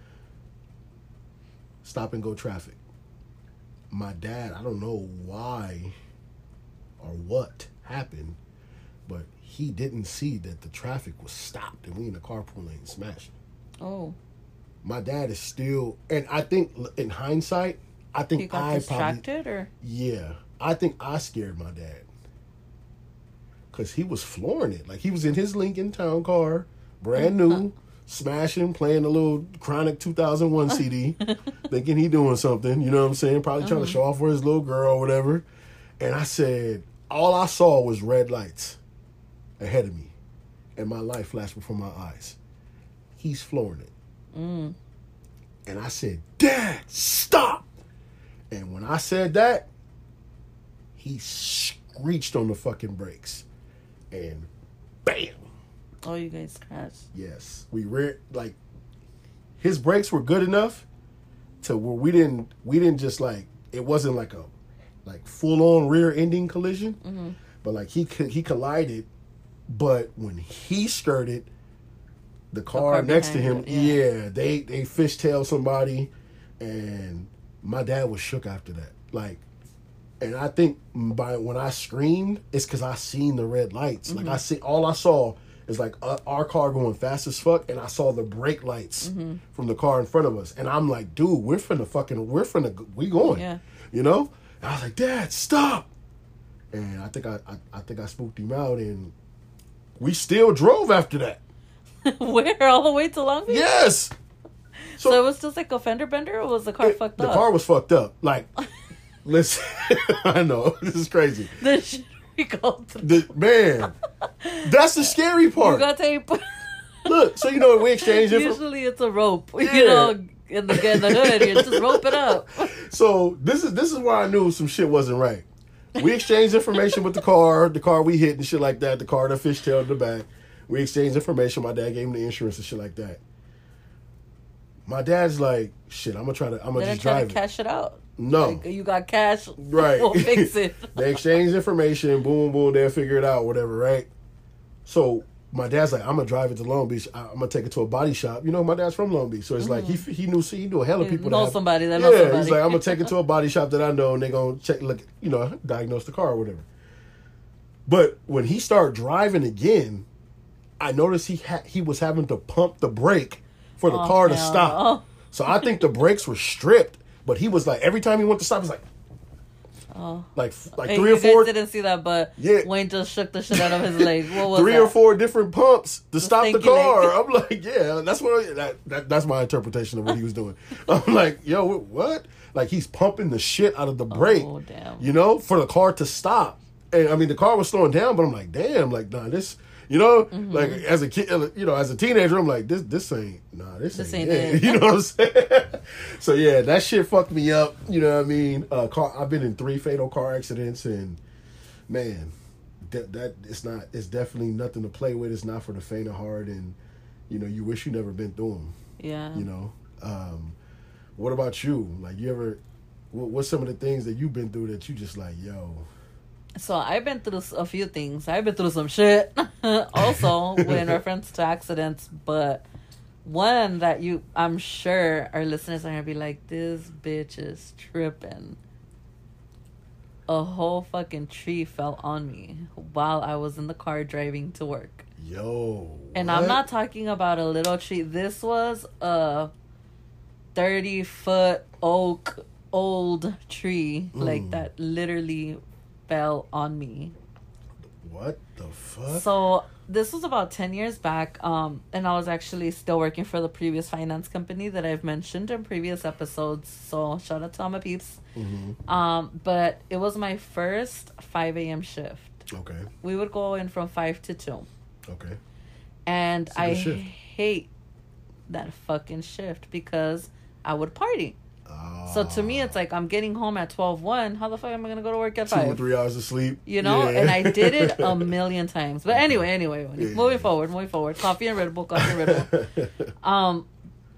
Stop and go traffic. My dad, I don't know why or what happened, but he didn't see that the traffic was stopped and we in the carpool lane smashing. Oh. My dad is still, and I think in hindsight, I think he got I distracted probably, or yeah, I think I scared my dad because he was flooring it. Like he was in his Lincoln Town car, brand new, smashing, playing a little Chronic two thousand one C D, thinking he doing something. You know what I'm saying? Probably trying uh-huh. to show off for his little girl or whatever. And I said, all I saw was red lights ahead of me, and my life flashed before my eyes. He's flooring it. Mm. And I said, Dad, stop. And when I said that, he screeched on the fucking brakes. And bam. Oh, you guys crashed. Yes. We rear like his brakes were good enough to where we didn't we didn't just like it wasn't like a like full on rear ending collision. Mm-hmm. But like he he collided, but when he skirted the car, the car next to him, it, yeah. yeah, they they fishtailed somebody, and my dad was shook after that. Like, and I think by when I screamed, it's because I seen the red lights. Mm-hmm. Like I see, all I saw is like uh, our car going fast as fuck, and I saw the brake lights mm-hmm. from the car in front of us, and I'm like, dude, we're finna fucking, we're finna, we going, yeah. you know? And I was like, Dad, stop! And I think I, I, I think I spooked him out, and we still drove after that. Where? All the way to Long Beach? Yes. So, so it was just like a fender bender, or was the car it, fucked the up? The car was fucked up. Like, listen, I know this is crazy. The shit we go through. The, man, that's the scary part. You got tape. Look, so you know we exchange info. Usually it's a rope. Yeah. You know, in the in the hood, you just rope it up. So this is this is where I knew some shit wasn't right. We exchanged information with the car, the car we hit and shit like that. The car that fishtailed in the back. We exchanged information. My dad gave him the insurance and shit like that. My dad's like, shit, I'm gonna try to, I'm gonna just try drive to cash it out. No, like, you got cash, right? We'll fix it. They exchanged information. Boom, boom. They'll figure it out, whatever, right? So my dad's like, I'm gonna drive it to Long Beach. I, I'm gonna take it to a body shop. You know, my dad's from Long Beach, so it's mm-hmm. like he he knew he knew a hell of people. Know that have, somebody that yeah, knows somebody. He's like, I'm gonna take it to a body shop that I know, and they're gonna check, look, you know, diagnose the car or whatever. But when he started driving again, I noticed he had he was having to pump the brake for the oh, car to stop. No. So I think the brakes were stripped, but he was like, every time he went to stop, he's like, oh, like like hey, three you or four. Guys didn't see that, but yeah. Wayne just shook the shit out of his leg. What was three that? or four different pumps to the stop the car. leg. I'm like, yeah, that's what I, that, that that's my interpretation of what he was doing. I'm like, yo, what? Like he's pumping the shit out of the brake, oh, damn. you know, for the car to stop. And I mean, the car was slowing down, but I'm like, damn, like, nah, this. You know, mm-hmm. like as a kid, you know, as a teenager, I'm like, this, this ain't, nah, this, this ain't, ain't it. You know what I'm saying? So yeah, that shit fucked me up. You know what I mean? Uh, car, I've been in three fatal car accidents, and man, that that it's not, it's definitely nothing to play with. It's not for the faint of heart, and you know, you wish you never been through them. Yeah. You know, um, what about you? Like, you ever? What, what's some of the things that you've been through that you just like, yo? So I've been through a few things. I've been through some shit also in reference to accidents, but one that you, I'm sure our listeners are going to be like, this bitch is tripping. A whole fucking tree fell on me while I was in the car driving to work. Yo. And what? I'm not talking about a little tree. This was a thirty foot oak old tree, mm. like that literally fell on me. What the fuck? So this was about ten years back, um, and I was actually still working for the previous finance company that I've mentioned in previous episodes. So shout out to all my peeps. Mm-hmm. Um, but it was my first five a.m. shift. Okay. We would go in from five to two. Okay. And I hate that fucking shift because I would party. Oh. So to me, it's like I'm getting home at twelve one. How the fuck am I going to go to work at Two five? Two or three hours of sleep. You know? Yeah. And I did it a million times. But anyway, anyway. Yeah. Moving forward, moving forward. Coffee and Red Bull, coffee and Red Bull. um,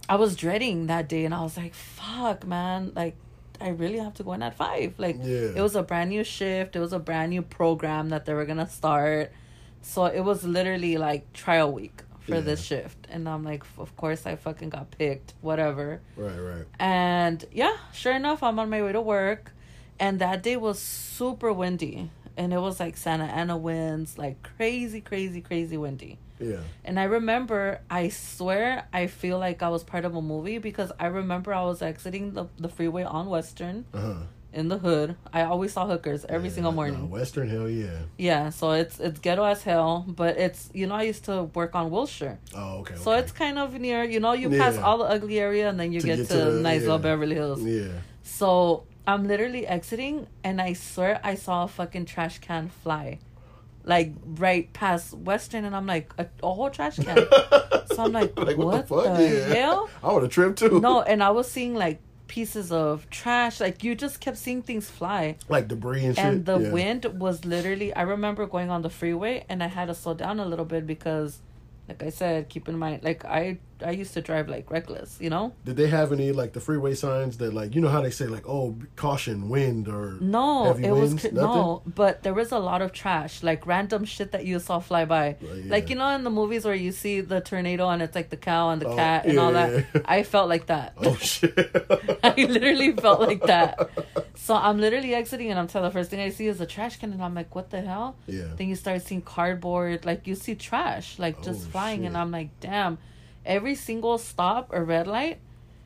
I was dreading that day, and I was like, fuck, man. Like, I really have to go in at five. Like, Yeah. it was a brand new shift. It was a brand new program that they were going to start. So it was literally like trial week for Yeah. this shift. And I'm like, of course I fucking got picked. Whatever. Right, right. And yeah, sure enough, I'm on my way to work. And that day was super windy. And it was like Santa Ana winds, like crazy, crazy, crazy windy. Yeah. And I remember, I swear, I feel like I was part of a movie because I remember I was exiting the, the freeway on Western Uh-huh. in the hood. I always saw hookers every Yeah, single no, morning. Western, hell yeah. Yeah, so it's it's ghetto as hell, but it's, you know, I used to work on Wilshire. Oh, okay. So okay. it's kind of near, you know, you pass Yeah. all the ugly area and then you To get, get to, to the- nice little yeah. Beverly Hills. Yeah. So I'm literally exiting and I swear I saw a fucking trash can fly. Like right past Western, and I'm like, a, a whole trash can. So I'm like, Like, what, what the fuck? the Yeah. hell? I would have tripped too. No, and I was seeing like pieces of trash. Like you just kept seeing things fly. Like debris and shit. And the yeah. wind was literally, I remember going on the freeway and I had to slow down a little bit because, like I said, keep in mind, like I I used to drive like reckless, you know? Did they have any like the freeway signs that like, you know how they say like, oh, caution, wind or No, heavy it winds? was cr- Nothing? no, but there was a lot of trash, like random shit that you saw fly by. Right, yeah. Like, you know, in the movies where you see the tornado and it's like the cow and the Oh, cat and yeah, all yeah, that. yeah. I felt like that. Oh shit. I literally felt like that. So I'm literally exiting and I'm telling the first thing I see is a trash can and I'm like, what the hell? Yeah. Then you start seeing cardboard, like you see trash, like just Oh, flying, and shit. I'm like, damn. Every single stop or red light,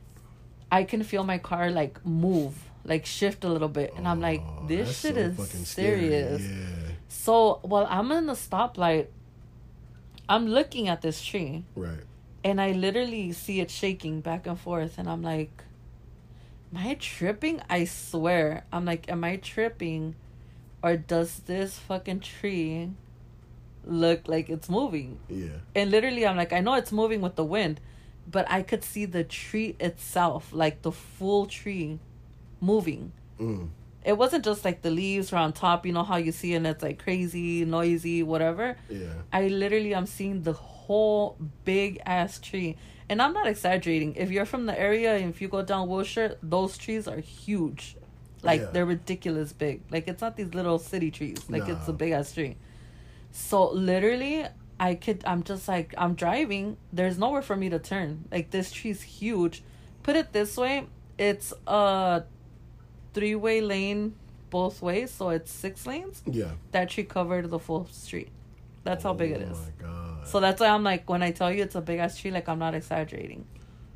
I can feel my car like move, like shift a little bit, and I'm like, Oh, this that's shit so is fucking scary. serious. Yeah. So while I'm in the stoplight, I'm looking at this tree, Right. and I literally see it shaking back and forth, and I'm like, am I tripping? I swear, I'm like, am I tripping, or does this fucking tree look like it's moving? Yeah. And literally, I'm like, I know it's moving with the wind, but I could see the tree itself, like the full tree moving. Mm. It wasn't just like the leaves are on top, you know how you see and it's like crazy, noisy, whatever. Yeah. I literally, I'm seeing the whole big ass tree. And I'm not exaggerating. If you're from the area and if you go down Wilshire, those trees are huge. Like, Yeah. they're ridiculous big. Like, it's not these little city trees. Like, it's a Nah. big ass tree. So, literally, I could, I'm just like, I'm driving. There's nowhere for me to turn. Like, this tree's huge. Put it this way, it's a three-way lane both ways. So, it's six lanes. Yeah. That tree covered the full street. That's how big it Oh is. my god. So that's why I'm like, when I tell you it's a big ass tree, like I'm not exaggerating.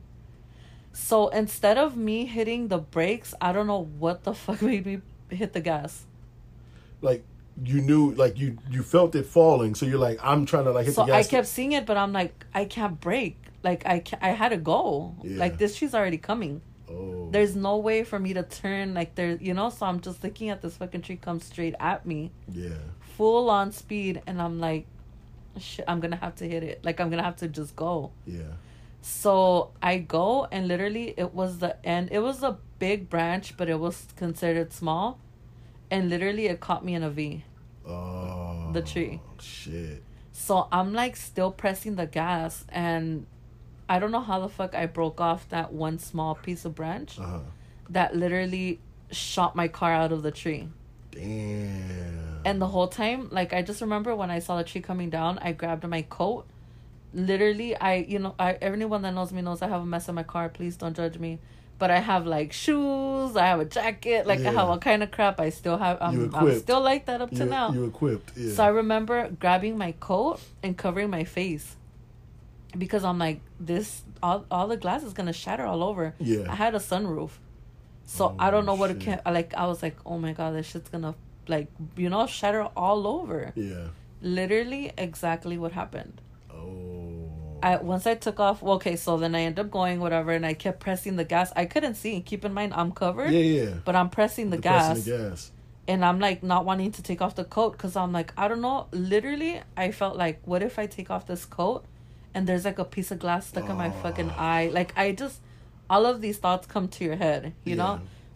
So instead of me hitting the brakes, I don't know what the fuck made me hit the gas. Like you knew, like you you felt it falling, so you're like, I'm trying to like hit So the I gas. kept seeing it, but I'm like, I can't brake. Like I ca I had to go. Yeah. Like this tree's already coming. Oh. There's no way for me to turn. Like there, you know. So I'm just looking at this fucking tree come straight at me, Yeah. full on speed, and I'm like, shit, I'm gonna have to hit it. Like I'm gonna have to just go. Yeah. So I go and literally it was the end. It was a big branch, but it was considered small. And literally it caught me in a V, Oh. the tree. Shit. So I'm like still pressing the gas and I don't know how the fuck I broke off that one small piece of branch Uh huh. that literally shot my car out of the tree. Damn. And the whole time, like I just remember when I saw the tree coming down, I grabbed my coat. Literally, I, you know, I everyone that knows me knows I have a mess in my car. Please don't judge me. But I have like shoes, I have a jacket, like I Yeah. have all kind of crap. I still have, You I'm, I'm equipped. still like that up to you, now. You equipped. Yeah. So I remember grabbing my coat and covering my face. Because I'm like, this, all, all the glass is going to shatter all over. Yeah. I had a sunroof. So Oh, I don't know what it shit. can, like, I was like, oh my God, this shit's going to, like, you know, shatter all over. Yeah. Literally exactly what happened. Oh. I once I took off, well, okay, so then I ended up going, whatever, and I kept pressing the gas. I couldn't see. Keep in mind, I'm covered. Yeah, yeah. But I'm pressing the The gas. pressing the gas. And I'm like not wanting to take off the coat because I'm like, I don't know. Literally, I felt like, what if I take off this coat and there's like a piece of glass stuck in my fucking eye? Like, I just, all of these thoughts come to your head, you know? Yeah.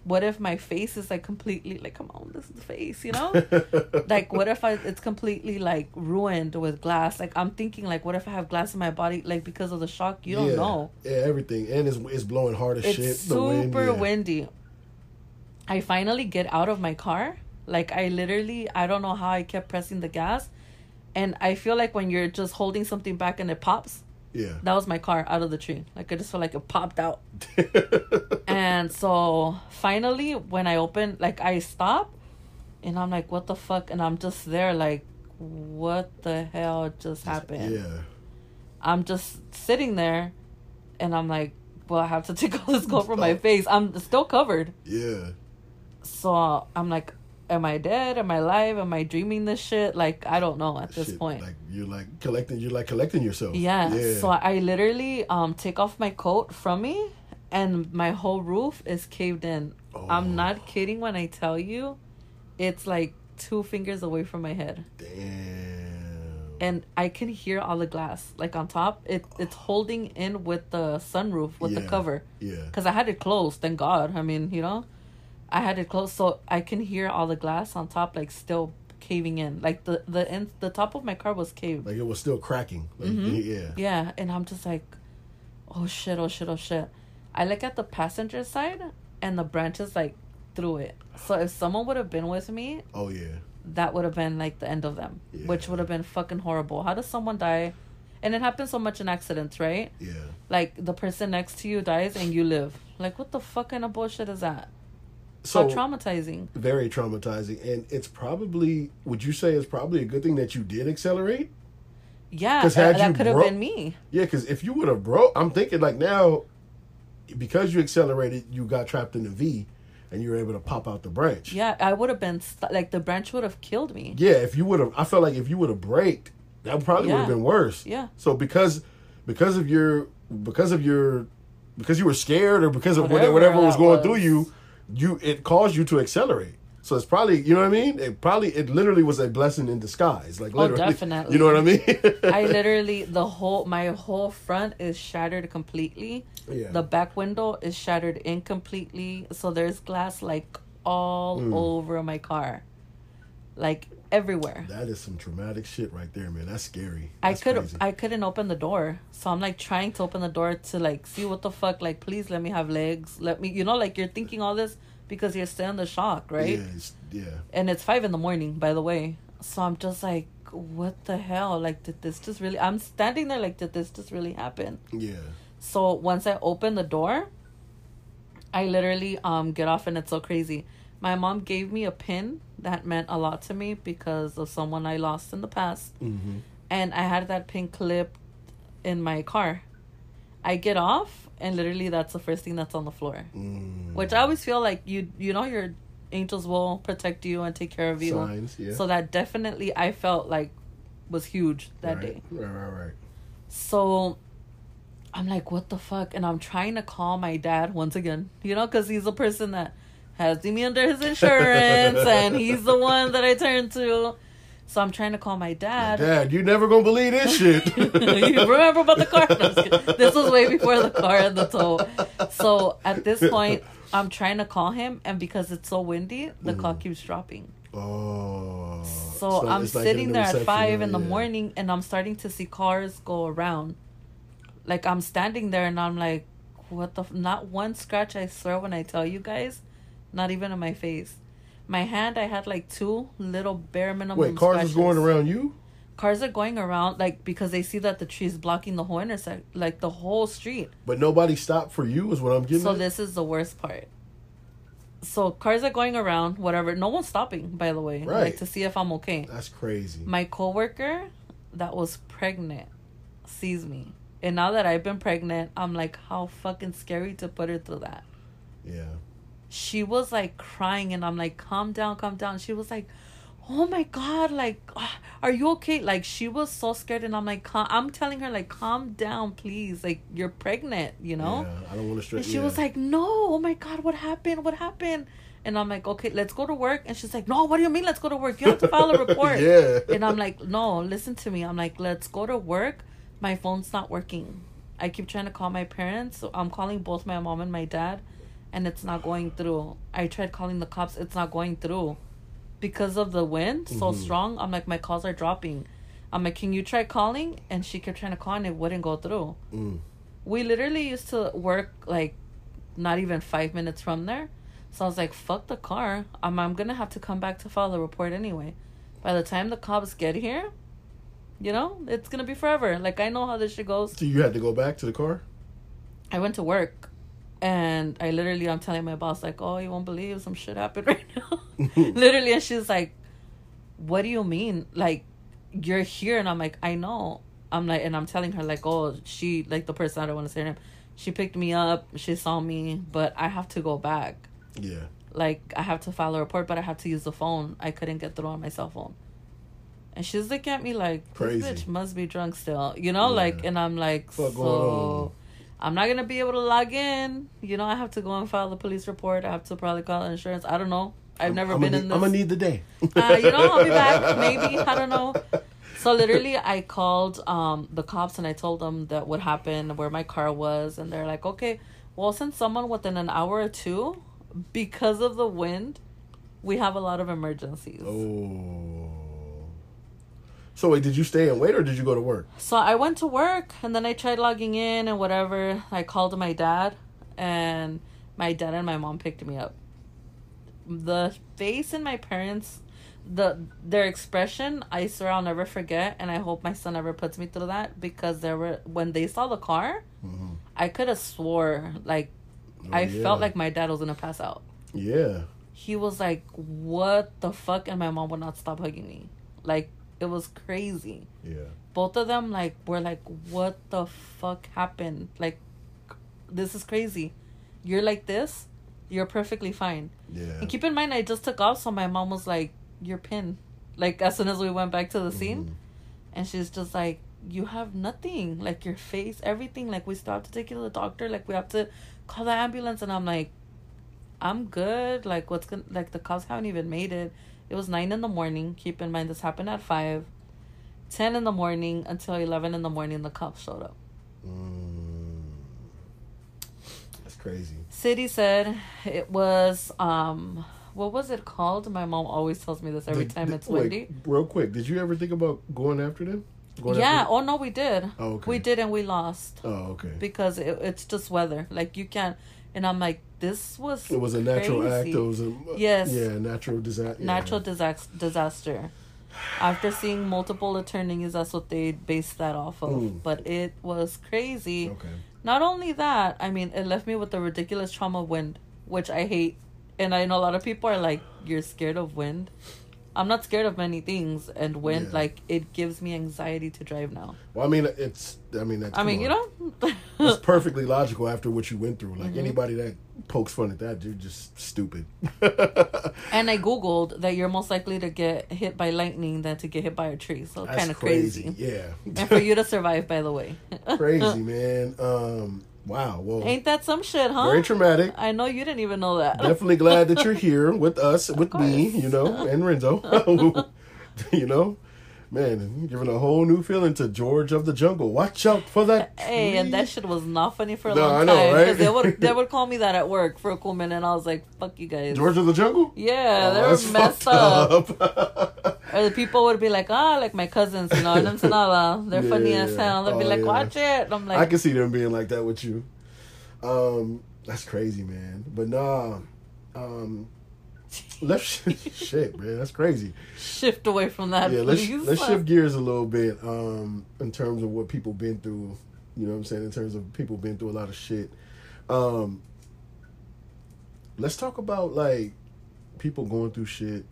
what if my face is like completely like, come on, this is the face, you know? Like, what if I it's completely like ruined with glass? Like, I'm thinking like, what if I have glass in my body, like because of the shock? You don't yeah. know. Yeah, everything, and it's it's blowing hard as It's shit. super The wind, yeah. windy. I finally get out of my car. Like, I literally, I don't know how I kept pressing the gas, and I feel like when you're just holding something back and it pops. Yeah. That was my car out of the tree. Like, I just felt like it popped out. And so, finally, when I opened, like, I stopped. And I'm like, what the fuck? And I'm just there, like, what the hell just happened? Yeah. I'm just sitting there. And I'm like, well, I have to take all this coat from my face. I'm still covered. Yeah. So, I'm like, am I dead? Am I alive? Am I dreaming this shit? Like, I don't know at this Shit, point. Like you're like collecting. You're like collecting yourself. Yeah. Yeah. So I literally um take off my coat from me, and my whole roof is caved in. Oh. I'm not kidding when I tell you, it's like two fingers away from my head, Damn. and I can hear all the glass like on top. It it's holding in with the sunroof with the Yeah. cover. Yeah. Because I had it closed. Thank God. I mean, you know. I had it closed, so I can hear all the glass on top, like, still caving in. Like, the the in, the top of my car was caved. Like it was still cracking. Like, Mm-hmm. Yeah. Yeah, and I'm just like, oh, shit, oh, shit, oh, shit. I look at the passenger side, and the branches, like, through it. So if someone would have been with me, Oh yeah. that would have been, like, the end of them, Yeah. which would have been fucking horrible. How does someone die? And it happens so much in accidents, right? Yeah. Like, the person next to you dies, and you live. Like, what the fuck kind of bullshit is that? So How traumatizing. very traumatizing, and it's probably. Would you say it's probably a good thing that you did accelerate? Yeah, 'Cause uh, had you that could have broke- been me. Yeah, because if you would have broke, I'm thinking like now, because you accelerated, you got trapped in the V, and you were able to pop out the branch. Yeah, I would have been st- like the branch would have killed me. Yeah, if you would have, I felt like if you would have braked, that probably would have Yeah. been worse. Yeah. So because because of your because of your because you were scared or because of whatever, Whatever whatever was that going was. through you, you it caused you to accelerate. So it's probably, you know what I mean? It probably it literally was a blessing in disguise. Like Oh, literally. definitely. You know what I mean? I literally the whole my whole front is shattered completely. Yeah. The back window is shattered incompletely. So there's glass like all Mm. over my car, like everywhere. That is some traumatic shit right there, man. That's scary. I That's could crazy. I couldn't open the door, so I'm like trying to open the door to like see what the fuck. Like, please let me have legs. Let me, you know, like you're thinking all this because you're still in the shock, right? Yeah, it's, yeah. And it's five in the morning, by the way. So I'm just like, what the hell? Like, did this just really? I'm standing there like, did this just really happen? Yeah. So once I open the door, I literally um get off, and it's so crazy. My mom gave me a pin that meant a lot to me because of someone I lost in the past. Mm-hmm. And I had that pin clipped in my car. I get off, and literally that's the first thing that's on the floor. Mm. Which I always feel like you you know your angels will protect you and take care of you. Signs, yeah. So that definitely I felt like was huge that right. day. Right, right, right. So I'm like, what the fuck? And I'm trying to call my dad once again, you know, because he's the person that has me under his insurance and he's the one that I turn to. So I'm trying to call my dad. Dad, you never gonna believe this shit. You remember about the car? No, I'm just kidding. This was way before the car and the tow. So at this point, I'm trying to call him, and because it's so windy, the call keeps dropping. Oh. So, I'm it's like sitting getting there at reception five now, in the yeah. morning, and I'm starting to see cars go around. Like, I'm standing there, and I'm like, what the... F-? Not one scratch, I swear, when I tell you guys. Not even on my face. My hand, I had, like, two little bare minimum Wait, cars scratches. is going around you? Cars are going around, like, because they see that the tree is blocking the whole intersect, like, the whole street. But nobody stopped for you is what I'm getting So at? this is the worst part. So cars are going around, whatever. No one's stopping, by the way. Right. Like, to see if I'm okay. That's crazy. My coworker that was pregnant sees me. And now that I've been pregnant, I'm like, how fucking scary to put her through that. Yeah. She was like crying, and I'm like, calm down, calm down. She was like, oh my God, like, ah, are you okay? Like, she was so scared, and I'm like, calm. I'm telling her, like, calm down, please. Like, you're pregnant, you know? Yeah, I don't want to stress. And she yeah. was like, no, oh my God, what happened? What happened? And I'm like, okay, let's go to work. And she's like, no, what do you mean let's go to work? You have to file a report. Yeah. And I'm like, no, listen to me. I'm like, let's go to work. My phone's not working. I keep trying to call my parents. So I'm calling both my mom and my dad. and it's not going through. I tried calling the cops. It's not going through. Because of the wind so Mhm. strong, I'm like, my calls are dropping. I'm like, can you try calling? And she kept trying to call and it wouldn't go through. Mm. We literally used to work like not even five minutes from there. So I was like, fuck the car. I'm, I'm going to have to come back to file the report anyway. By the time the cops get here, you know, it's going to be forever. Like, I know how this shit goes. So you had to go back to the car? I went to work. And I literally, I'm telling my boss, like, oh, you won't believe some shit happened right now. Literally. And she's like, what do you mean? Like, you're here. And I'm like, I know. I'm like, and I'm telling her, like, oh, she, like, the person, I don't want to say her name. She picked me up. She saw me. But I have to go back. Yeah. Like, I have to file a report, but I have to use the phone. I couldn't get through on my cell phone. And she's looking at me like, Crazy. this bitch must be drunk still. You know, Yeah. like, and I'm like, What's going on? so... I'm not going to be able to log in. You know, I have to go and file the police report. I have to probably call insurance. I don't know. I've I'm, never I'm been gonna, in this. I'm going to need the day. uh, you know, I'll be back. Maybe. I don't know. So literally, I called um, the cops and I told them that what happened, where my car was. And they're like, okay, well, since someone within an hour or two, because of the wind, we have a lot of emergencies. Oh. So wait, did you stay and wait or did you go to work? So I went to work and then I tried logging in and whatever. I called my dad and my dad and my mom picked me up. The face in my parents, the their expression, I swear I'll never forget, and I hope my son never puts me through that, because there were, when they saw the car, Mm-hmm. I could have swore, like, Oh, I yeah. felt like my dad was gonna pass out. Yeah. He was like, what the fuck? And my mom would not stop hugging me. Like, it was crazy. Yeah. Both of them, like, were like, what the fuck happened? Like, this is crazy. You're like this? You're perfectly fine. Yeah. And keep in mind, I just took off, so my mom was like, you're pinned. Like, as soon as we went back to the scene. Mhm. And she's just like, you have nothing. Like, your face, everything. Like, we still have to take you to the doctor. Like, we have to call the ambulance. And I'm like, I'm good. Like, what's gonna, like, the cops haven't even made it. It was nine in the morning. Keep in mind, this happened at five. ten in the morning until eleven in the morning, the cops showed up. Mm. That's crazy. City said it was, um, what was it called? My mom always tells me this every Did- time did- it's wait, windy. real quick, did you ever think about going after them? Going Yeah. After Oh, no, we did. Oh, okay. We did, and we lost. oh, okay. Because it, it's just weather. Like, you can't. And I'm like, this was It was a natural act. crazy. It was a Yes. Yeah, natural disaster. Natural disaster. disaster. After seeing multiple attorneys, that's what they based that off of. Mm. But it was crazy. Okay. Not only that, I mean, it left me with the ridiculous trauma of wind, which I hate. And I know a lot of people are like, you're scared of wind. I'm not scared of many things, and wind, Yeah. like, it gives me anxiety to drive now. Well, I mean, it's. I mean, that's. I mean, come you on. know? It's perfectly logical after what you went through. Like Mm-hmm. anybody that pokes fun at that, you're just stupid. And I Googled that you're most likely to get hit by lightning than to get hit by a tree. So That's kind of crazy. Yeah. And for you to survive, by the way. Crazy, man. Um. Wow. Well. Ain't that some shit, huh? Very traumatic. I know you didn't even know that. Definitely glad that you're here with us, with me, course. you know, and Renzo. You know, man, giving a whole new feeling to George of the Jungle. Watch out for that. Hey, and tree. that shit was not funny for a No, long I know, time. right? Because they would they would call me that at work for a cool minute, and I was like, "Fuck you guys." George of the Jungle. Yeah, Oh, they that's were messed fucked up. up. Or the people would be like, "Ah, like my cousins, you know, in Ensenada, they're funny as Yeah. hell." They'd be Oh, like, yeah. "Watch it." And I'm like, I can see them being like that with you. Um, that's crazy, man. But nah, um, let's shit, man. That's crazy. shift away from that, Yeah, let's please. let's shift gears a little bit. Um, in terms of what people been through. You know what I'm saying? In terms of people been through a lot of shit. Um, let's talk about like people going through shit,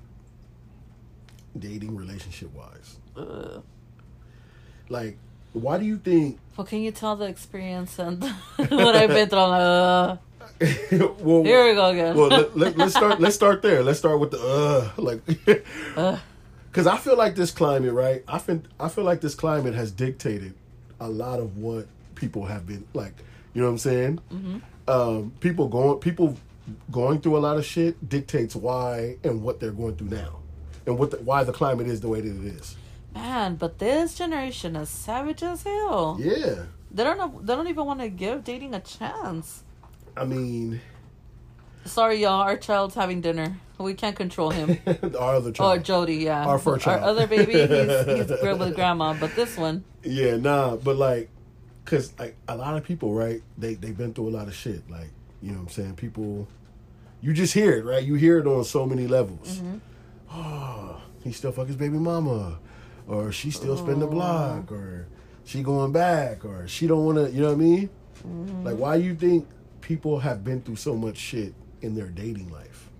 dating, relationship wise. Ugh. Like, why do you think? Well, can you tell the experience and what I've been through? I'm like, uh, well, here we go again. well, let, let, let's start. Let's start there. Let's start with the uh, like, Uh. because I feel like this climate, right? I feel I feel like this climate has dictated a lot of what people have been like. You know what I'm saying? Mm-hmm. Um, people going, people going through a lot of shit dictates why and what they're going through now, and what the, why the climate is the way that it is. Man, but this generation is savage as hell. Yeah, They don't know, they don't even want to give dating a chance. I mean, Sorry, y'all. Our child's having dinner. We can't control him. Our other Oh, child. Jody, yeah. Our first child. Our other baby, he's, he's with grandma. But this one, Yeah, nah, but like, cause like a lot of people, right? They they've been through a lot of shit. Like, you know what I'm saying? People, you just hear it, right? You hear it on so many levels. Mm-hmm. Oh, he still fuck his baby mama, or she still spin the block, or she going back, or she don't want to. You know what I mean? Mm-hmm. Like, why you think people have been through so much shit in their dating life?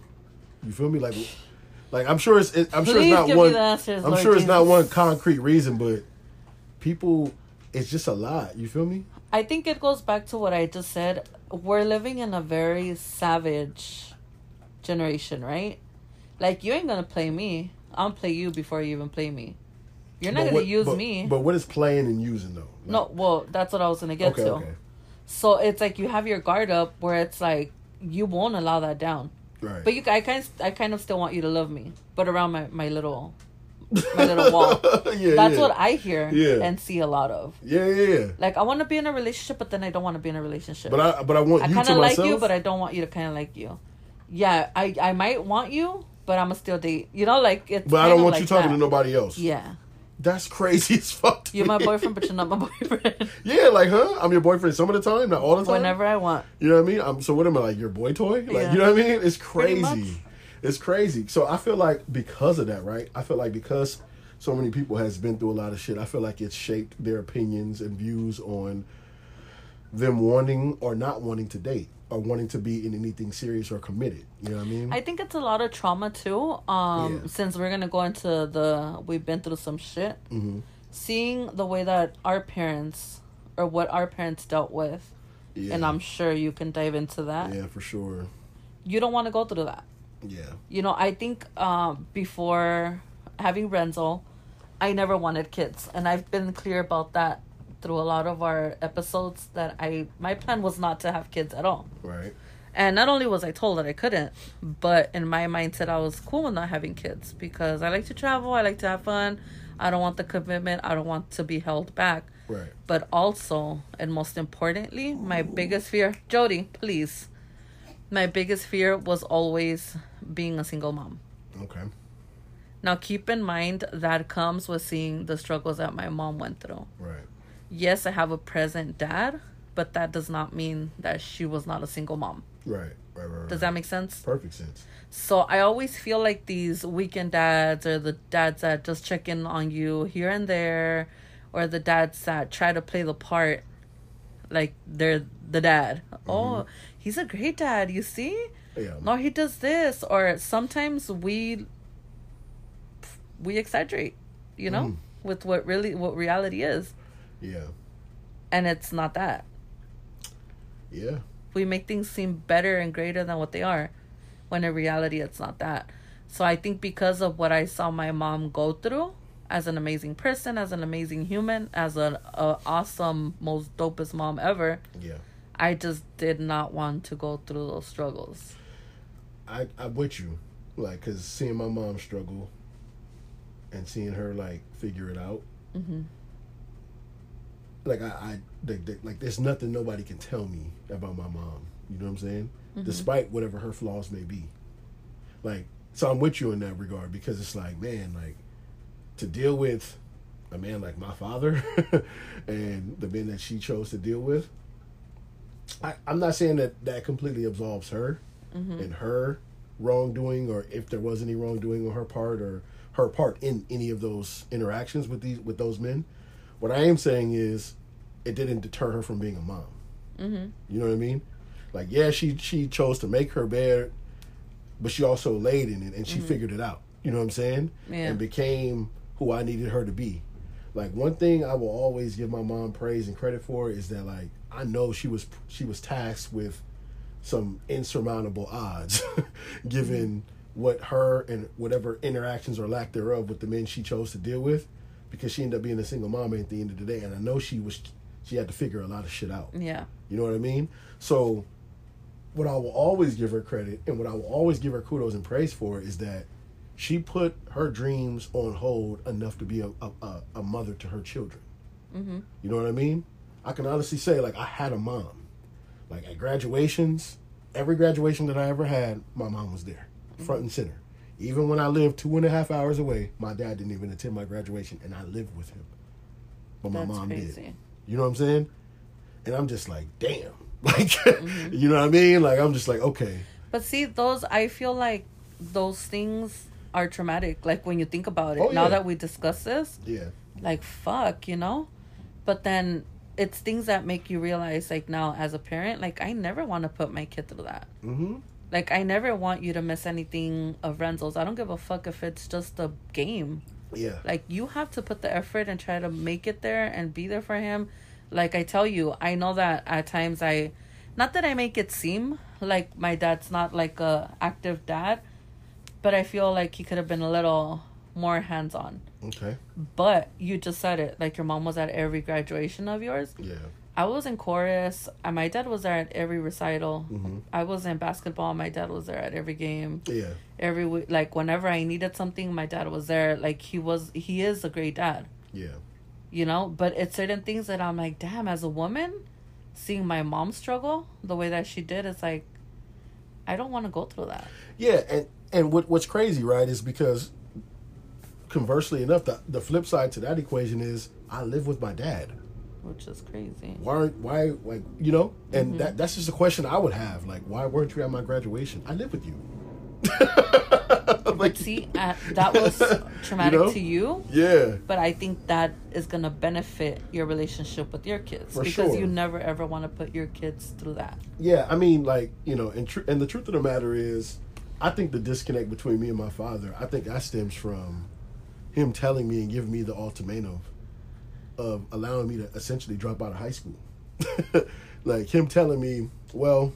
You feel me? Like, like I'm sure it's. It, I'm sure Please it's not give me one. the answers, I'm Lord sure it's not Jesus. one concrete reason, but people, it's just a lot. You feel me? I think it goes back to what I just said. We're living in a very savage generation, right? Like, you ain't gonna play me. I'll play you before you even play me. You're not But gonna what- use but, me. But what is playing and using though? Like, No, well, that's what I was gonna get Okay. to. Okay. So it's like you have your guard up, where it's like you won't allow that down. Right. But you, I kind, of, I kind of still want you to love me, but around my, my little, my little wall. yeah. That's yeah. what I hear Yeah. and see a lot of. Yeah, yeah, yeah. Like, I want to be in a relationship, but then I don't want to be in a relationship. But I, but I want I you kind to of like myself. you, but I don't want you to kind of like you. Yeah, I, I might want you, but I'm gonna still date. You know, like it's. But I kind don't of want like you talking that. to nobody else. Yeah, That's crazy as fuck. to you're my me. boyfriend, but you're not my boyfriend. Yeah, like, huh? I'm your boyfriend some of the time, not all the time. Whenever I want. You know what I mean? I'm, so what am I, like, your boy toy? Like, Yeah. you know what I mean? It's Pretty much. crazy. It's crazy. So I feel like because of that, right? I feel like because so many people has been through a lot of shit, I feel like it's shaped their opinions and views on them wanting or not wanting to date or wanting to be in anything serious or committed. You know what I mean? I think it's a lot of trauma too. Um, Yeah. since we're gonna go into the we've been through some shit. mm-hmm. Seeing the way that our parents or what our parents dealt with, Yeah. and I'm sure you can dive into that. Yeah, for sure. You don't want to go through that. Yeah. You know, I think um, before having Renzo, I never wanted kids, and I've been clear about that through a lot of our episodes. That I my plan was not to have kids at all. Right. And not only was I told that I couldn't, but in my mindset, I was cool with not having kids because I like to travel, I like to have fun. I don't want the commitment. I don't want to be held back. Right. But also, and most importantly, my biggest fear, Jody, please. My biggest fear was always being a single mom. Okay. Now, keep in mind that comes with seeing the struggles that my mom went through. Right. Yes, I have a present dad, but that does not mean that she was not a single mom. Right. Right. Right. right. Does that make sense? Perfect sense. So I always feel like these weekend dads or the dads that just check in on you here and there, or the dads that try to play the part like they're the dad. Mm-hmm. Oh, he's a great dad, you see? Yeah. No, he does this. Or sometimes we we exaggerate, you know, Mm. with what really what reality is. Yeah. And it's not that. Yeah. We make things seem better and greater than what they are, when in reality it's not that. So I think because of what I saw my mom go through as an amazing person, as an amazing human, as an a awesome, most dopest mom ever, Yeah. I just did not want to go through those struggles. I I'm with you, like, cause seeing my mom struggle and seeing her like figure it out, Mm-hmm. like I, I like, like, like there's nothing nobody can tell me about my mom. You know what I'm saying? Mm-hmm. Despite whatever her flaws may be, like, so I'm with you in that regard because it's like, man, like, to deal with a man like my father and the men that she chose to deal with. I, I'm not saying that that completely absolves her Mm-hmm. and her wrongdoing, or if there was any wrongdoing on her part, or her part in any of those interactions with these with those men. What I am saying is, it didn't deter her from being a mom. Mm-hmm. You know what I mean? Like, yeah, she she chose to make her bed, but she also laid in it and she Mm-hmm. figured it out. You know what I'm saying? Yeah. And became who I needed her to be. Like, one thing I will always give my mom praise and credit for is that, like, I know she was she was tasked with some insurmountable odds, given what her and whatever interactions or lack thereof with the men she chose to deal with, because she ended up being a single mom at the end of the day. And I know she was she had to figure a lot of shit out. Yeah. You know what I mean? So what I will always give her credit and what I will always give her kudos and praise for is that she put her dreams on hold enough to be a, a, a mother to her children. Mm-hmm. You know what I mean? I can honestly say, like, I had a mom. Like, at graduations, every graduation that I ever had, my mom was there, front and center. Even when I lived two and a half hours away, my dad didn't even attend my graduation, and I lived with him. But my That's mom crazy. did. You know what I'm saying? And I'm just like, damn. Like, Mm-hmm. you know what I mean? Like, I'm just like, okay. But see, those, I feel like those things are traumatic. Like, when you think about it, Oh, now yeah. that we discuss this, Yeah. like, fuck, you know? But then it's things that make you realize, like, now as a parent, like, I never want to put my kid through that. Mm-hmm. Like, I never want you to miss anything of Renzo's. I don't give a fuck if it's just a game. Yeah. Like, you have to put the effort and try to make it there and be there for him. Like, I tell you, I know that at times I... Not that I make it seem like my dad's not, like, a active dad. But I feel like he could have been a little more hands-on. Okay. But you just said it. Like, your mom was at every graduation of yours. Yeah. I was in chorus. And my dad was there at every recital. Mm-hmm. I was in basketball. My dad was there at every game. Yeah. Every week, like, whenever I needed something, my dad was there. Like, he was, he is a great dad, Yeah. you know? But it's certain things that I'm like, damn, as a woman, seeing my mom struggle the way that she did, it's like, I don't want to go through that. Yeah, and, and what what's crazy, right, is because conversely enough, the, the flip side to that equation is I live with my dad. Which is crazy. Why aren't why like you know? And Mm-hmm. that that's just a question I would have. Like, why weren't you at my graduation? I live with you. Like, See, uh, that was traumatic You know? to you. yeah. But I think that is going to benefit your relationship with your kids. For because sure. you never, ever want to put your kids through that. Yeah, I mean, like, you know, and tr- and the truth of the matter is, I think the disconnect between me and my father, I think that stems from him telling me and giving me the ultimatum of allowing me to essentially drop out of high school. Like, him telling me, well,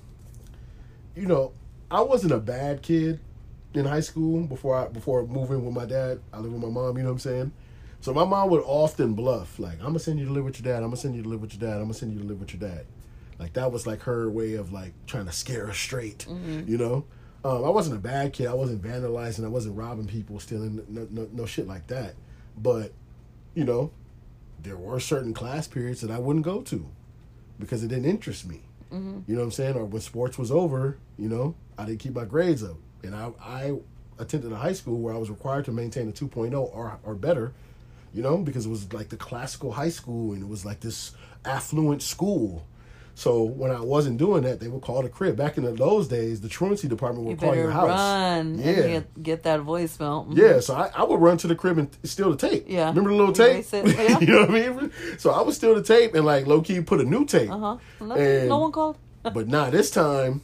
you know, I wasn't a bad kid in high school before I before moving with my dad. I lived with my mom, you know what I'm saying? So my mom would often bluff, like, I'm gonna send you to live with your dad, I'm gonna send you to live with your dad, I'm gonna send you to live with your dad. Like, that was like her way of like trying to scare us straight, Mm-hmm. you know? Um, I wasn't a bad kid. I wasn't vandalizing. I wasn't robbing people, stealing, no, no, no shit like that. But, you know, there were certain class periods that I wouldn't go to because it didn't interest me. Mm-hmm. You know what I'm saying? Or when sports was over, you know, I didn't keep my grades up. And I, I attended a high school where I was required to maintain a two point oh or, or better, you know, because it was like the classical high school and it was like this affluent school. So when I wasn't doing that, they would call the crib. Back in those days, the truancy department would You call better your house. run Yeah. and get, get that voicemail. Mhm. Yeah, so I, I would run to the crib and steal the tape. Yeah. Remember the little tape? Erase it, yeah. You know what I mean? So I would steal the tape and like low key put a new tape. Uh-huh. No, And- no one called? But nah, this time,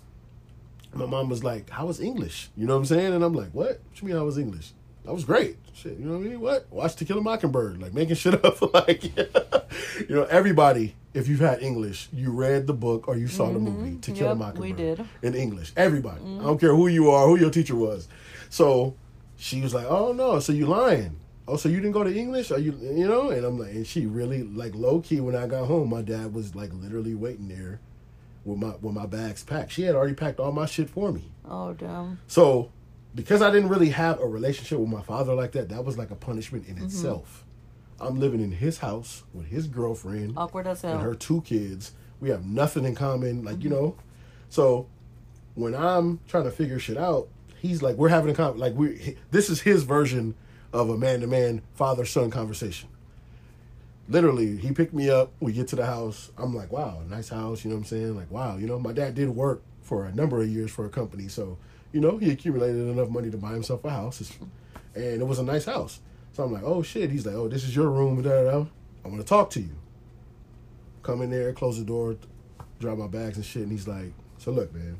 my mom was like, how was English? You know what I'm saying? And I'm like, what? What you mean how was English? That was great. Shit, you know what I mean? What? Watch To Kill a Mockingbird. Like, making shit up. Like, you know, everybody, if you've had English, you read the book or you saw the movie To Kill a Yep, Mockingbird. we did. In English. Everybody. I don't care who you are, who your teacher was. So she was like, oh, no, so you lying. Oh, so you didn't go to English? Are you, you know? And I'm like, and she really, like, low-key, when I got home, my dad was, like, literally waiting there with my with my bags packed. She had already packed all my shit for me. Oh, damn. So, because I didn't really have a relationship with my father like that, that was like a punishment in itself. I'm living in his house with his girlfriend Awkward as hell. and her two kids. We have nothing in common, like, you know. So, when I'm trying to figure shit out, he's like, we're having a con like we this is his version of a man-to-man father-son conversation. Literally, he picked me up, we get to the house, I'm like, wow, nice house, you know what I'm saying? Like, wow, you know, my dad did work for a number of years for a company, so, you know, he accumulated enough money to buy himself a house, It's- and it was a nice house. So I'm like, oh shit, he's like, oh, this is your room, da, da, da. I want to talk to you. Come in there, close the door, drop my bags and shit, and he's like, so look, man,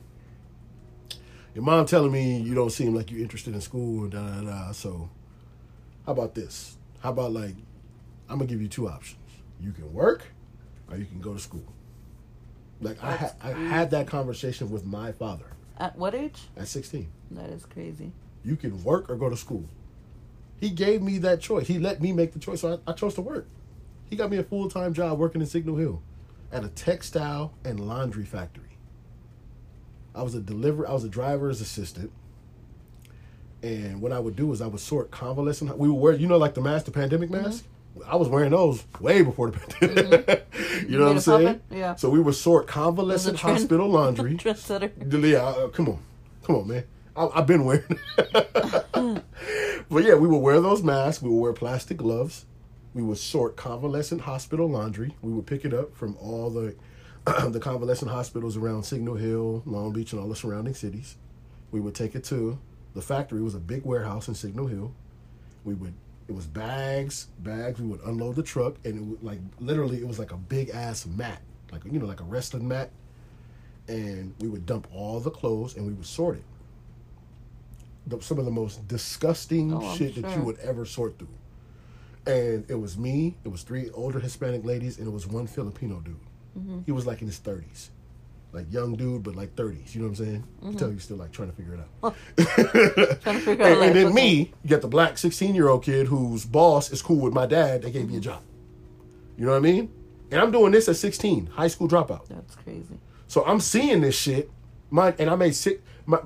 your mom telling me you don't seem like you're interested in school, and da, da, da, so how about this? How about, like, I'm going to give you two options. You can work or you can go to school. Like, I, ha- I had that conversation with my father At what age? at sixteen. That is crazy. You can work or go to school. He gave me that choice. He let me make the choice, so I, I chose to work. He got me a full-time job working in Signal Hill at a textile and laundry factory. I was a deliver. I was a driver's assistant. And what I would do is I would sort convalescent. We would wear, you know, like the mask, the pandemic mask. I was wearing those way before the pandemic. Mm-hmm. you know You what I'm saying? poppin'? Yeah. So we would sort convalescent trend- hospital laundry. Trendsetter. Yeah, uh, come on, come on, man. I, I've been wearing. But yeah, we would wear those masks. We would wear plastic gloves. We would sort convalescent hospital laundry. We would pick it up from all the the convalescent hospitals around Signal Hill, Long Beach, and all the surrounding cities. We would take it to the factory. It was a big warehouse in Signal Hill. We would. It was bags, bags. We would unload the truck, and it would, like literally, it was like a big ass mat, like you know, like a wrestling mat. And we would dump all the clothes, and we would sort it. The, some of the most disgusting Oh, shit I'm that you sure. would ever sort through. And it was me, it was three older Hispanic ladies, and it was one Filipino dude. Mm-hmm. He was like in his thirties. Like young dude, but like thirties. You know what I'm saying? You Mm-hmm. can tell you're still like trying to figure it out. Trying to figure out and, life, and then okay. me, you got the black sixteen-year-old kid whose boss is cool with my dad. They gave me a Mm-hmm. job. You know what I mean? And I'm doing this at sixteen, high school dropout. That's crazy. So I'm seeing this shit. My and I made six. My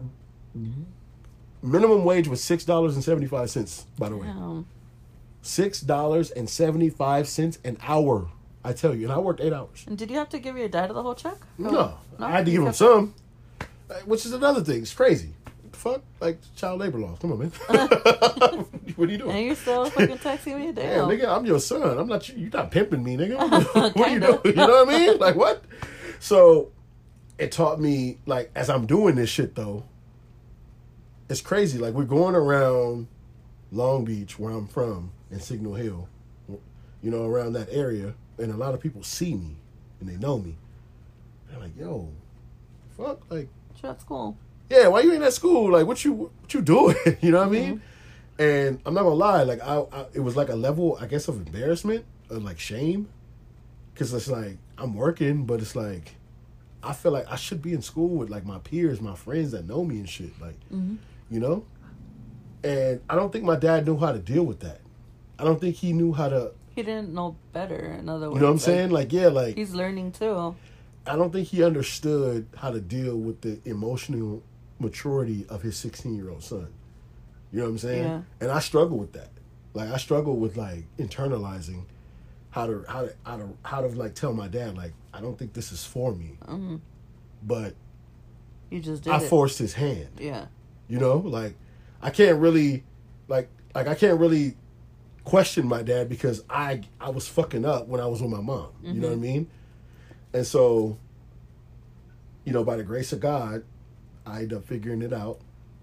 minimum wage was six dollars and seventy five cents. By the way, Um, six dollars and seventy five cents an hour. I tell you, and I worked eight hours. and did you have to give your dad the whole check? No, No? I had to give You him kept- some, uh, which is another thing. It's crazy. What the fuck, like child labor laws. Come on, man. What are you doing? And you still fucking texting me? Damn, Damn. nigga, I'm your son. I'm not. You're not pimping me, nigga. what are you Kinda. doing? You know what I mean? Like what? So, it taught me like as I'm doing this shit though. It's crazy. Like we're going around Long Beach, where I'm from, and Signal Hill, you know, around that area, and a lot of people see me and they know me. They're like, "Yo, fuck, like, You're at school. yeah, why you ain't at school? Like, what you what you doing? You know what I mean?" And I'm not gonna lie, like, I, I it was like a level, I guess, of embarrassment or like shame, because it's like I'm working, but it's like I feel like I should be in school with like my peers, my friends that know me and shit, like, you know. And I don't think my dad knew how to deal with that. I don't think he knew how to, He didn't know better, in other words. you know what I'm Like, saying? Like, yeah, like He's learning too. I don't think he understood how to deal with the emotional maturity of his sixteen year old son. You know what I'm saying? Yeah. And I struggle with that. Like I struggle with like internalizing how to how to how to how to like tell my dad like I don't think this is for me. Mm-hmm. But You just did I it. forced his hand. Yeah. You know, like I can't really like like I can't really question my dad because I I was fucking up when I was with my mom. You know what I mean? And so, you know, by the grace of God, I ended up figuring it out.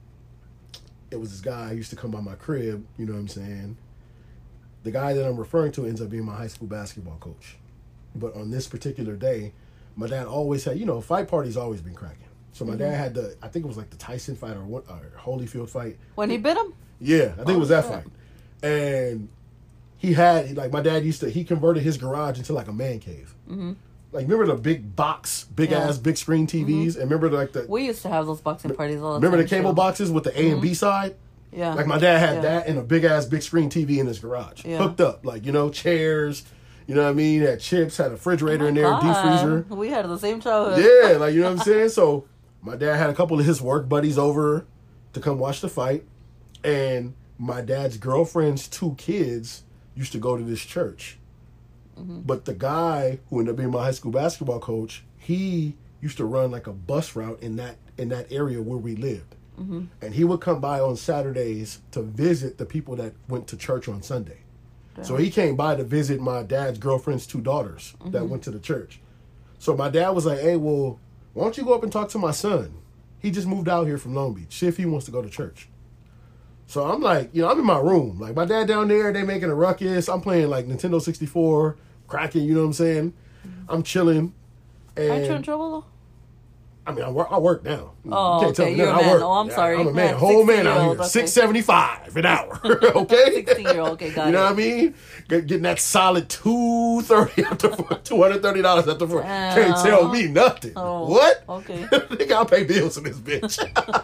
It was this guy who used to come by my crib, you know what I'm saying? The guy that I'm referring to ends up being my high school basketball coach. But on this particular day, my dad always had, you know, fight parties always been cracking. So my dad had the, I think it was like the Tyson fight or what, or Holyfield fight. When he bit him? Yeah, I think it Oh, was that shit. fight. And he had, like, my dad used to, he converted his garage into like a man cave. Mm-hmm. Like, remember the big box, big Yeah. ass, big screen T Vs? And remember, like, the, We used to have those boxing parties all the remember time. the cable too. boxes with the A and B side? Yeah. Like, my dad had Yeah. that and a big ass, big screen T V in his garage. Yeah. Hooked up. Like, you know, chairs, you know what I mean? Had chips, had a refrigerator Oh in my there, deep God. freezer. We had the same childhood. Yeah, like, you know what I'm saying? So, my dad had a couple of his work buddies over to come watch the fight. And my dad's girlfriend's two kids used to go to this church. But the guy who ended up being my high school basketball coach, he used to run like a bus route in that in that area where we lived. And he would come by on Saturdays to visit the people that went to church on Sunday. So he came by to visit my dad's girlfriend's two daughters that went to the church. So my dad was like, "Hey, well, why don't you go up and talk to my son? He just moved out here from Long Beach. See if he wants to go to church." So I'm like, you know, I'm in my room. Like, my dad down there, they making a ruckus. I'm playing, like, Nintendo sixty-four, cracking, you know what I'm saying? I'm chilling. And, Aren't you in trouble though? I mean, I work, I work now. Oh, You can't tell okay, me you're that. a I man. work. Oh, I'm Yeah, sorry. I'm a man. Yeah, Whole man out sixteen-year-old, here. okay. six seventy-five an hour. Okay? sixteen-year-old, okay, got You know it. what I mean? Get- Getting that solid two thirty after two hundred thirty dollars after four. Can't tell me nothing. Oh, What? okay. Nigga, I'll pay bills in this bitch.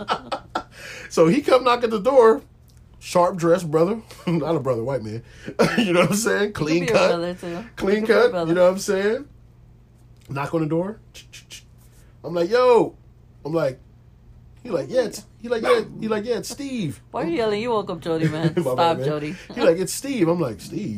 So he come knock at the door. Sharp dressed brother. Not a brother, white man. You know what I'm saying? Clean Could be your cut. brother, too. Clean Could be your cut. brother. You know what I'm saying? Knock on the door. I'm like, yo. I'm like, he like, yeah, it's, he like, yeah, he like, yeah, it's Steve. Why are you yelling? You woke up Jody, man. My Stop, bad, man. Jody. He like, it's Steve. I'm like, Steve.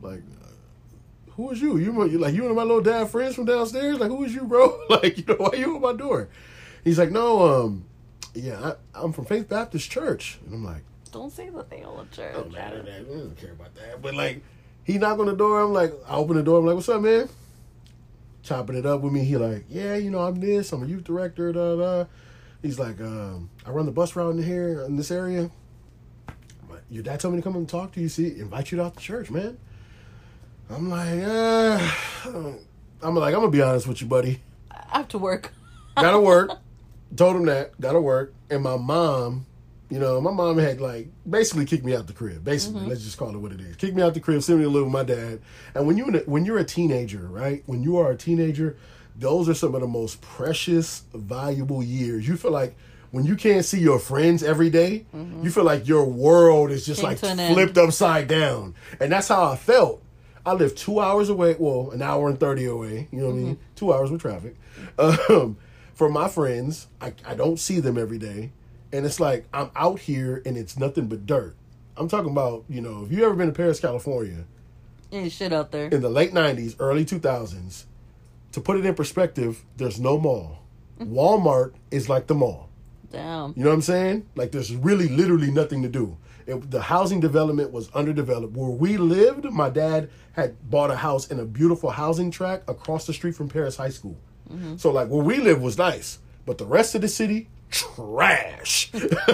Like, who is you? You you like you and my little dad friends from downstairs? Like, who is you, bro? Like, you know, why you at my door? He's like, no, um, yeah, I, I'm from Faith Baptist Church. And I'm like, Don't say the name of the church. don't matter that. We don't care about that. But like, he knocked on the door. I'm like, I open the door. I'm like, what's up, man? Chopping it up with me. He like, yeah, you know, I'm this. I'm a youth director. Da da. He's like, um, I run the bus route in here in this area. I'm like, your dad told me to come and talk to you. See, invite you out to church, man. I'm like, uh, I'm like, I'm gonna be honest with you, buddy. I have to work. Gotta work. Told him that. Gotta work. And my mom, you know, my mom had like basically kicked me out the crib. Basically, mm-hmm. Let's just call it what it is. Kicked me out the crib, sent me to live with my dad. And when you when you're a teenager, right? When you are a teenager, those are some of the most precious, valuable years. You feel like when you can't see your friends every day, mm-hmm. you feel like your world is just Came like flipped end. upside down. And that's how I felt. I live two hours away, well, an hour and thirty away, you know what mm-hmm. I mean? Two hours with traffic. Um, for my friends, I, I don't see them every day. And it's like, I'm out here and it's nothing but dirt. I'm talking about, you know, if you ever been to Paris, California. Ain't shit out there. In the late nineties, early two thousands, to put it in perspective, there's no mall. Walmart is like the mall. Damn. You know what I'm saying? Like, there's really literally nothing to do. It, the housing development was underdeveloped. Where we lived, my dad had bought a house in a beautiful housing tract across the street from Paris High School. Mm-hmm. So, like, where we lived was nice. But the rest of the city, trash.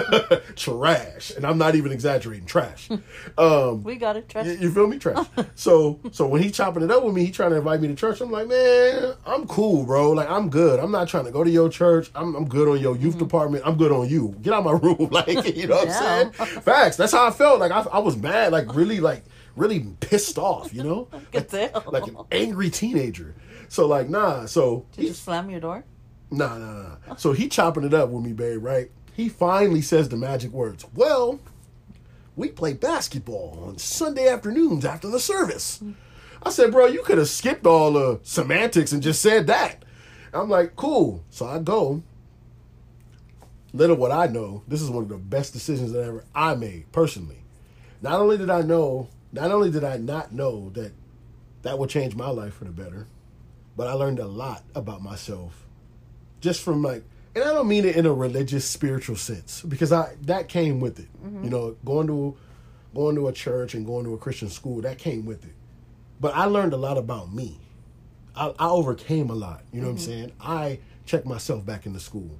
Trash. And I'm not even exaggerating. Trash. Um, we got it. Trash. You, you feel me? Trash. so, so when he chopping it up with me, he trying to invite me to church. I'm like, man, I'm cool, bro. Like, I'm good. I'm not trying to go to your church. I'm, I'm good on your youth mm-hmm. department. I'm good on you. Get out of my room. Like, you know what yeah. I'm saying? Facts. That's how I felt. Like, I, I was mad. Like, really, like, really pissed off, you know? Like, like an angry teenager. So, like, nah. So Did you just slam your door? Nah, nah, nah. So he chopping it up with me, babe, right? He finally says the magic words. Well, we play basketball on Sunday afternoons after the service. I said, bro, you could have skipped all the semantics and just said that. I'm like, cool. So I go. Little what I know, this is one of the best decisions that ever I made, personally. Not only did I know, not only did I not know that that would change my life for the better, but I learned a lot about myself. Just from like, and I don't mean it in a religious, spiritual sense, because I that came with it. Mm-hmm. You know, going to going to a church and going to a Christian school, that came with it. But I learned a lot about me. I, I overcame a lot. You know mm-hmm. what I'm saying? I checked myself back into school.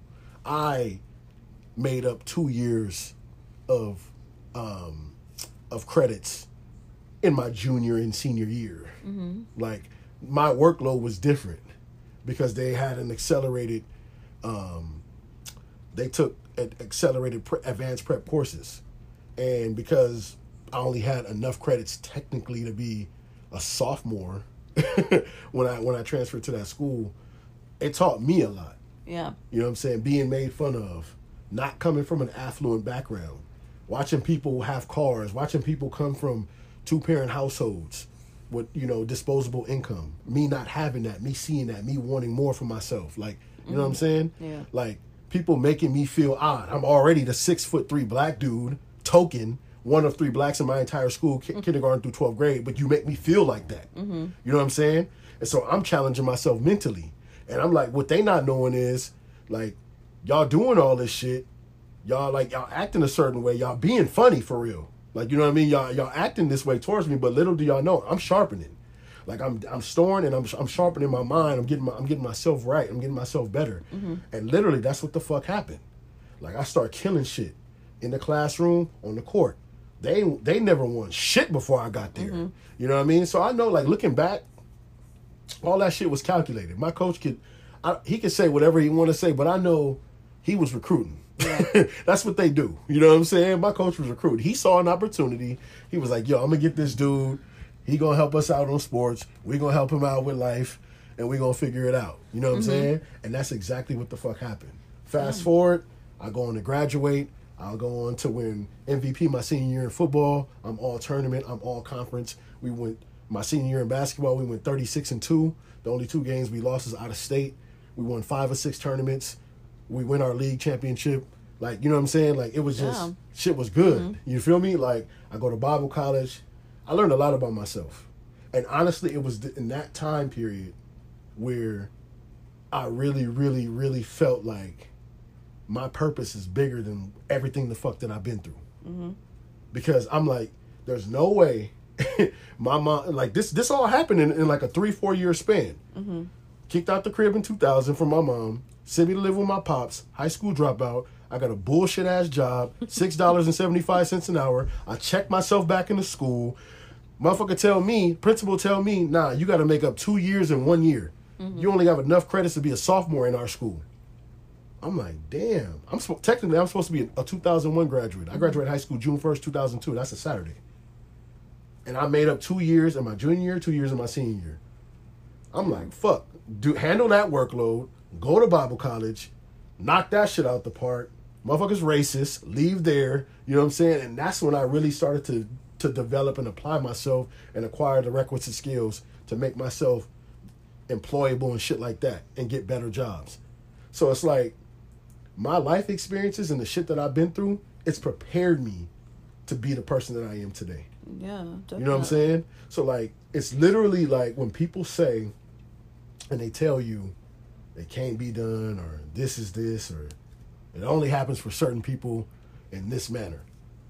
I made up two years of um, of credits in my junior and senior year. Mm-hmm. Like, my workload was different, because they had an accelerated, um, they took accelerated pre- advanced prep courses. And because I only had enough credits technically to be a sophomore when I when I transferred to that school, it taught me a lot. Yeah. You know what I'm saying? Being made fun of, not coming from an affluent background, watching people have cars, watching people come from two-parent households with, you know, disposable income, me not having that, me seeing that, me wanting more for myself. Like, you mm. know what I'm saying? Yeah. Like, people making me feel odd. I'm already the six foot three black dude, token, one of three blacks in my entire school, ki- mm-hmm. kindergarten through twelfth grade, but you make me feel like that. Mm-hmm. You know what I'm saying? And so I'm challenging myself mentally. And I'm like, what they not knowing is, like, y'all doing all this shit, y'all, like, y'all acting a certain way, y'all being funny for real. Like, you know what I mean? Y'all y'all acting this way towards me, but little do y'all know, I'm sharpening. Like, I'm I'm storing and I'm I'm sharpening my mind. I'm getting my, I'm getting myself right. I'm getting myself better. Mm-hmm. And literally, that's what the fuck happened. Like, I start killing shit in the classroom, on the court. They they never won shit before I got there. Mm-hmm. You know what I mean? So I know, like, looking back, all that shit was calculated. My coach could, I, he could say whatever he want to say, but I know he was recruiting. Yeah. That's what they do. You know what I'm saying? My coach was recruiting. He saw an opportunity. He was like, yo, I'm going to get this dude. He going to help us out on sports. We going to help him out with life. And we going to figure it out. You know what mm-hmm. I'm saying? And that's exactly what the fuck happened. Fast yeah. forward, I go on to graduate. I'll go on to win M V P my senior year in football. I'm all tournament. I'm all conference. We went, my senior year in basketball, we went thirty-six and two. The only two games we lost is out of state. We won five or six tournaments. We win our league championship. Like, you know what I'm saying? Like, it was just, yeah. shit was good. Mm-hmm. You feel me? Like, I go to Bible college. I learned a lot about myself. And honestly, it was in that time period where I really, really, really felt like my purpose is bigger than everything the fuck that I've been through. Mm-hmm. Because I'm like, there's no way my mom, like this, this all happened in, in like a three, four year span. Mm-hmm. Kicked out the crib in two thousand from my mom, sent me to live with my pops, high school dropout. I got a bullshit ass job, six dollars and seventy-five cents an hour. I checked myself back into school. Motherfucker tell me, principal tell me, nah, you got to make up two years in one year. Mm-hmm. You only have enough credits to be a sophomore in our school. I'm like, damn. I'm sp- technically I'm supposed to be a two thousand one graduate. I graduated high school June first, two thousand two. That's a Saturday. And I made up two years in my junior year, two years in my senior year. I'm like, fuck. Do handle that workload. Go to Bible college. Knock that shit out the park. Motherfuckers racist. Leave there. You know what I'm saying? And that's when I really started to to develop and apply myself and acquire the requisite skills to make myself employable and shit like that and get better jobs. So it's like my life experiences and the shit that I've been through, it's prepared me to be the person that I am today. Yeah, definitely. You know what I'm saying? So like, it's literally like when people say and they tell you it can't be done or this is this or it only happens for certain people in this manner.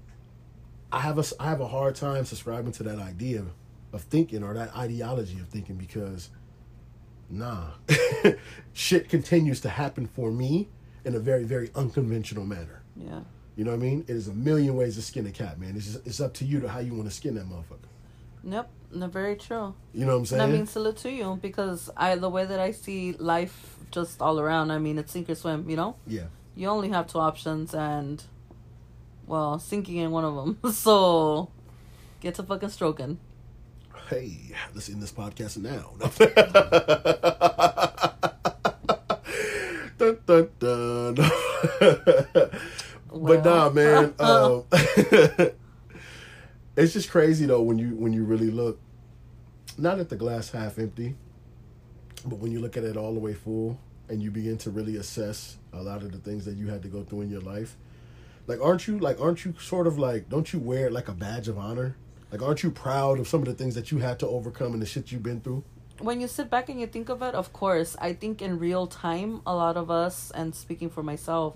I have a, I have a hard time subscribing to that idea of thinking or that ideology of thinking because nah, shit continues to happen for me in a very, very unconventional manner. Yeah. You know what I mean? It is a million ways to skin a cat, man. It's just, it's up to you to how you want to skin that motherfucker. Yep, no, very true. You know what I'm saying? And I mean, salute to you because I the way that I see life just all around, I mean, it's sink or swim, you know? Yeah. You only have two options and, well, sinking in one of them. So, get to fucking stroking. Hey, let's end this podcast now. dun, dun, dun. But nah, man. um, it's just crazy though when you when you really look, not at the glass half empty, but when you look at it all the way full and you begin to really assess a lot of the things that you had to go through in your life. Like, aren't you like aren't you sort of like don't you wear it like a badge of honor? Like, aren't you proud of some of the things that you had to overcome and the shit you've been through? When you sit back and you think of it, of course, I think in real time, a lot of us, and speaking for myself,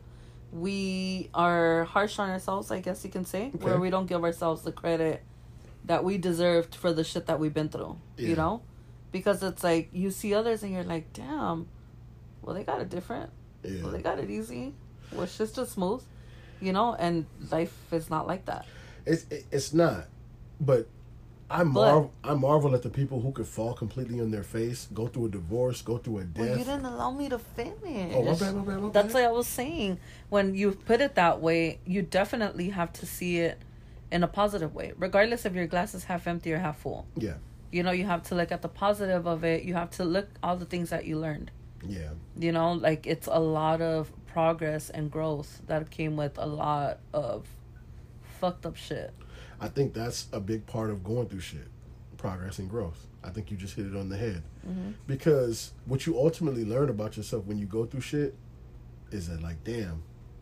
we are harsh on ourselves, I guess you can say, Okay. where we don't give ourselves the credit that we deserved for the shit that we've been through, Yeah. you know? Because it's like, you see others and you're like, damn, well, they got it different. Yeah. Well, they got it easy. Well, it's just as smooth, you know? And life is not like that. It's it's not, but I marvel I marvel at the people who could fall completely on their face, go through a divorce, go through a death. Well, you didn't allow me to finish. Oh, my bad, my bad, my That's bad. like I was saying. When you put it that way, you definitely have to see it in a positive way, regardless if your glass is half empty or half full. Yeah, You know, you have to look at the positive of it. You have to look all the things that you learned. yeah, You know, like it's a lot of progress and growth that came with a lot of fucked up shit. I think that's a big part of going through shit, progress and growth. I think you just hit it on the head. Mm-hmm. Because what you ultimately learn about yourself when you go through shit is that, like, damn,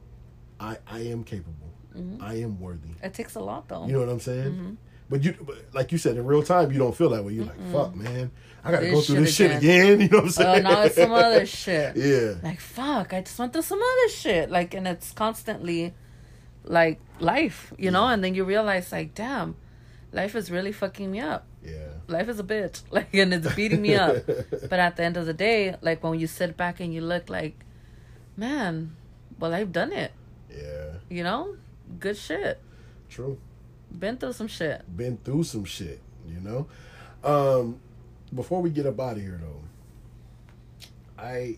I I am capable. Mm-hmm. I am worthy. It takes a lot, though. You know what I'm saying? Mm-hmm. But you, but like you said, in real time, you don't feel that way. You're like, fuck, man, I gotta This go through shit this shit again. again. You know what I'm Oh, saying? now it's some other shit. Yeah. Like, fuck, I just went through some other shit. Like, and it's constantly, like, life, you know? Yeah. And then you realize, like, damn, life is really fucking me up. Yeah. Life is a bitch. Like, and it's beating me up. But at the end of the day, like, when you sit back and you look like, man, well, I've done it. Yeah. You know? Good shit. True. Been through some shit. Been through some shit, you know? Um, before we get up out of here, though, I,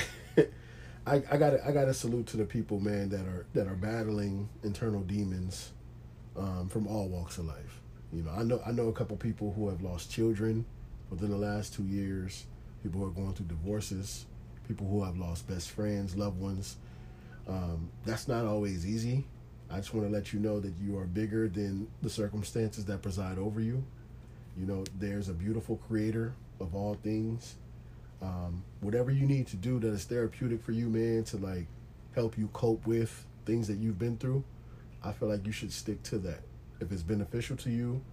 I, I gotta, I gotta salute to the people, man, that are that are battling internal demons, um, from all walks of life. You know, I know, I know a couple people who have lost children within the last two years. People who are going through divorces. People who have lost best friends, loved ones. Um, that's not always easy. I just want to let you know that you are bigger than the circumstances that preside over you. You know, there's a beautiful creator of all things. Um, whatever you need to do that is therapeutic for you, man, to like help you cope with things that you've been through, I feel like you should stick to that. If it's beneficial to you,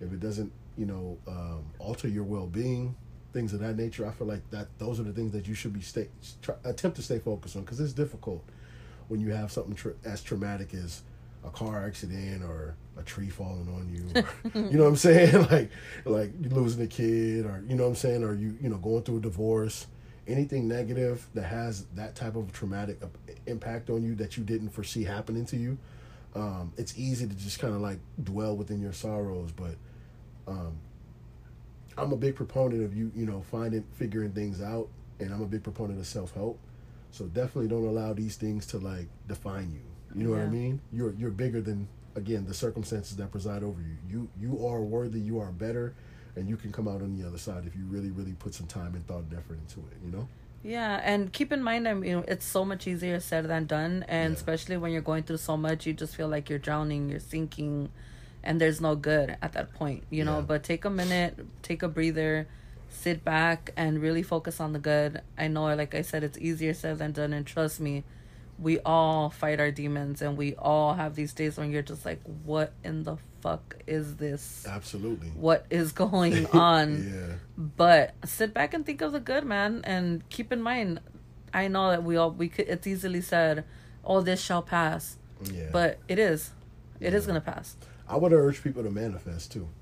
if it doesn't, you know, um, alter your well-being, things of that nature, I feel like that those are the things that you should be stay try, attempt to stay focused on, because it's difficult when you have something tra- as traumatic as a car accident or a tree falling on you, or, you know what I'm saying? like, like you losing a kid, or you know what I'm saying, or you, you know, going through a divorce. Anything negative that has that type of traumatic impact on you that you didn't foresee happening to you, um, it's easy to just kind of like dwell within your sorrows. But um, I'm a big proponent of you, you know, finding, figuring things out, and I'm a big proponent of self-help. So definitely don't allow these things to like define you. You know yeah. what I mean? You're you're bigger than, again, the circumstances that preside over you. You you are worthy. You are better. And you can come out on the other side if you really, really put some time and thought and effort into it, you know? Yeah, and keep in mind, I mean, you know, it's so much easier said than done. And yeah. especially when you're going through so much, you just feel like you're drowning, you're sinking, and there's no good at that point, you know? Yeah. But take a minute, take a breather, sit back, and really focus on the good. I know, like I said, it's easier said than done. And trust me, we all fight our demons, and we all have these days when you're just like, what in the fuck is this? Absolutely. What is going on? yeah. But sit back and think of the good, man, and keep in mind, I know that we all we could. It's easily said, "Oh, this shall pass," yeah. but it is. It yeah. is gonna pass. I would urge people to manifest too.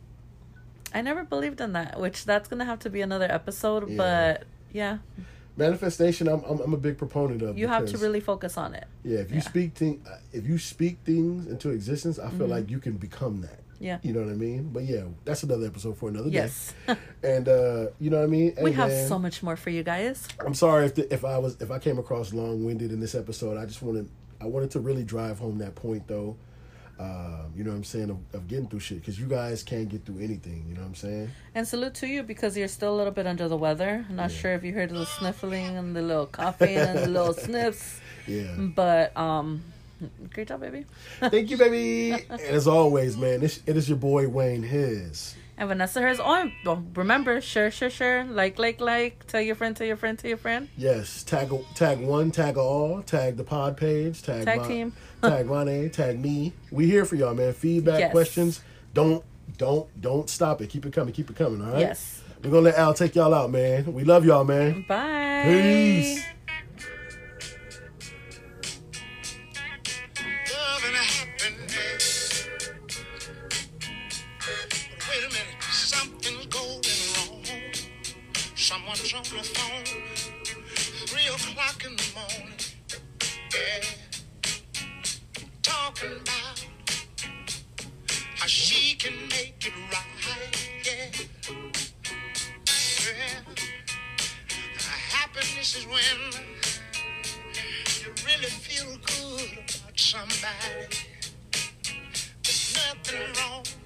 I never believed in that, which that's gonna have to be another episode. Yeah. But yeah. Manifestation, I'm, I'm I'm a big proponent of. You have to really focus on it. Yeah, if you yeah. speak thing, if you speak things into existence, I feel mm-hmm. like you can become that. Yeah, you know what I mean. But yeah, that's another episode for another yes. day. Yes, and uh, you know what I mean. We and have then, so much more for you guys. I'm sorry if the, if I was if I came across long winded in this episode. I just wanted I wanted to really drive home that point though. Uh, you know what I'm saying, of, of getting through shit, because you guys can't get through anything, you know what I'm saying? And salute to you, because you're still a little bit under the weather. I'm not yeah. sure if you heard the sniffling and the little coughing and the little sniffs. Yeah. But, um, great job, baby. Thank you, baby. And as always, man, this, it is your boy, Wayne His. And Vanessa Hers. Oh, remember, share, share, share, like, like, like, tell your friend, tell your friend, tell your friend. Yes, tag tag one, tag all, tag the pod page, tag, tag my, team, tag Ronnie, tag me. We here for y'all, man. Feedback, yes. questions. Don't, don't, don't stop it. Keep it coming, keep it coming, all right? Yes. We're going to let Al take y'all out, man. We love y'all, man. Bye. Peace. Someone's on the phone, three o'clock in the morning, yeah, talking about how she can make it right, yeah, yeah. Happiness is when you really feel good about somebody. There's nothing wrong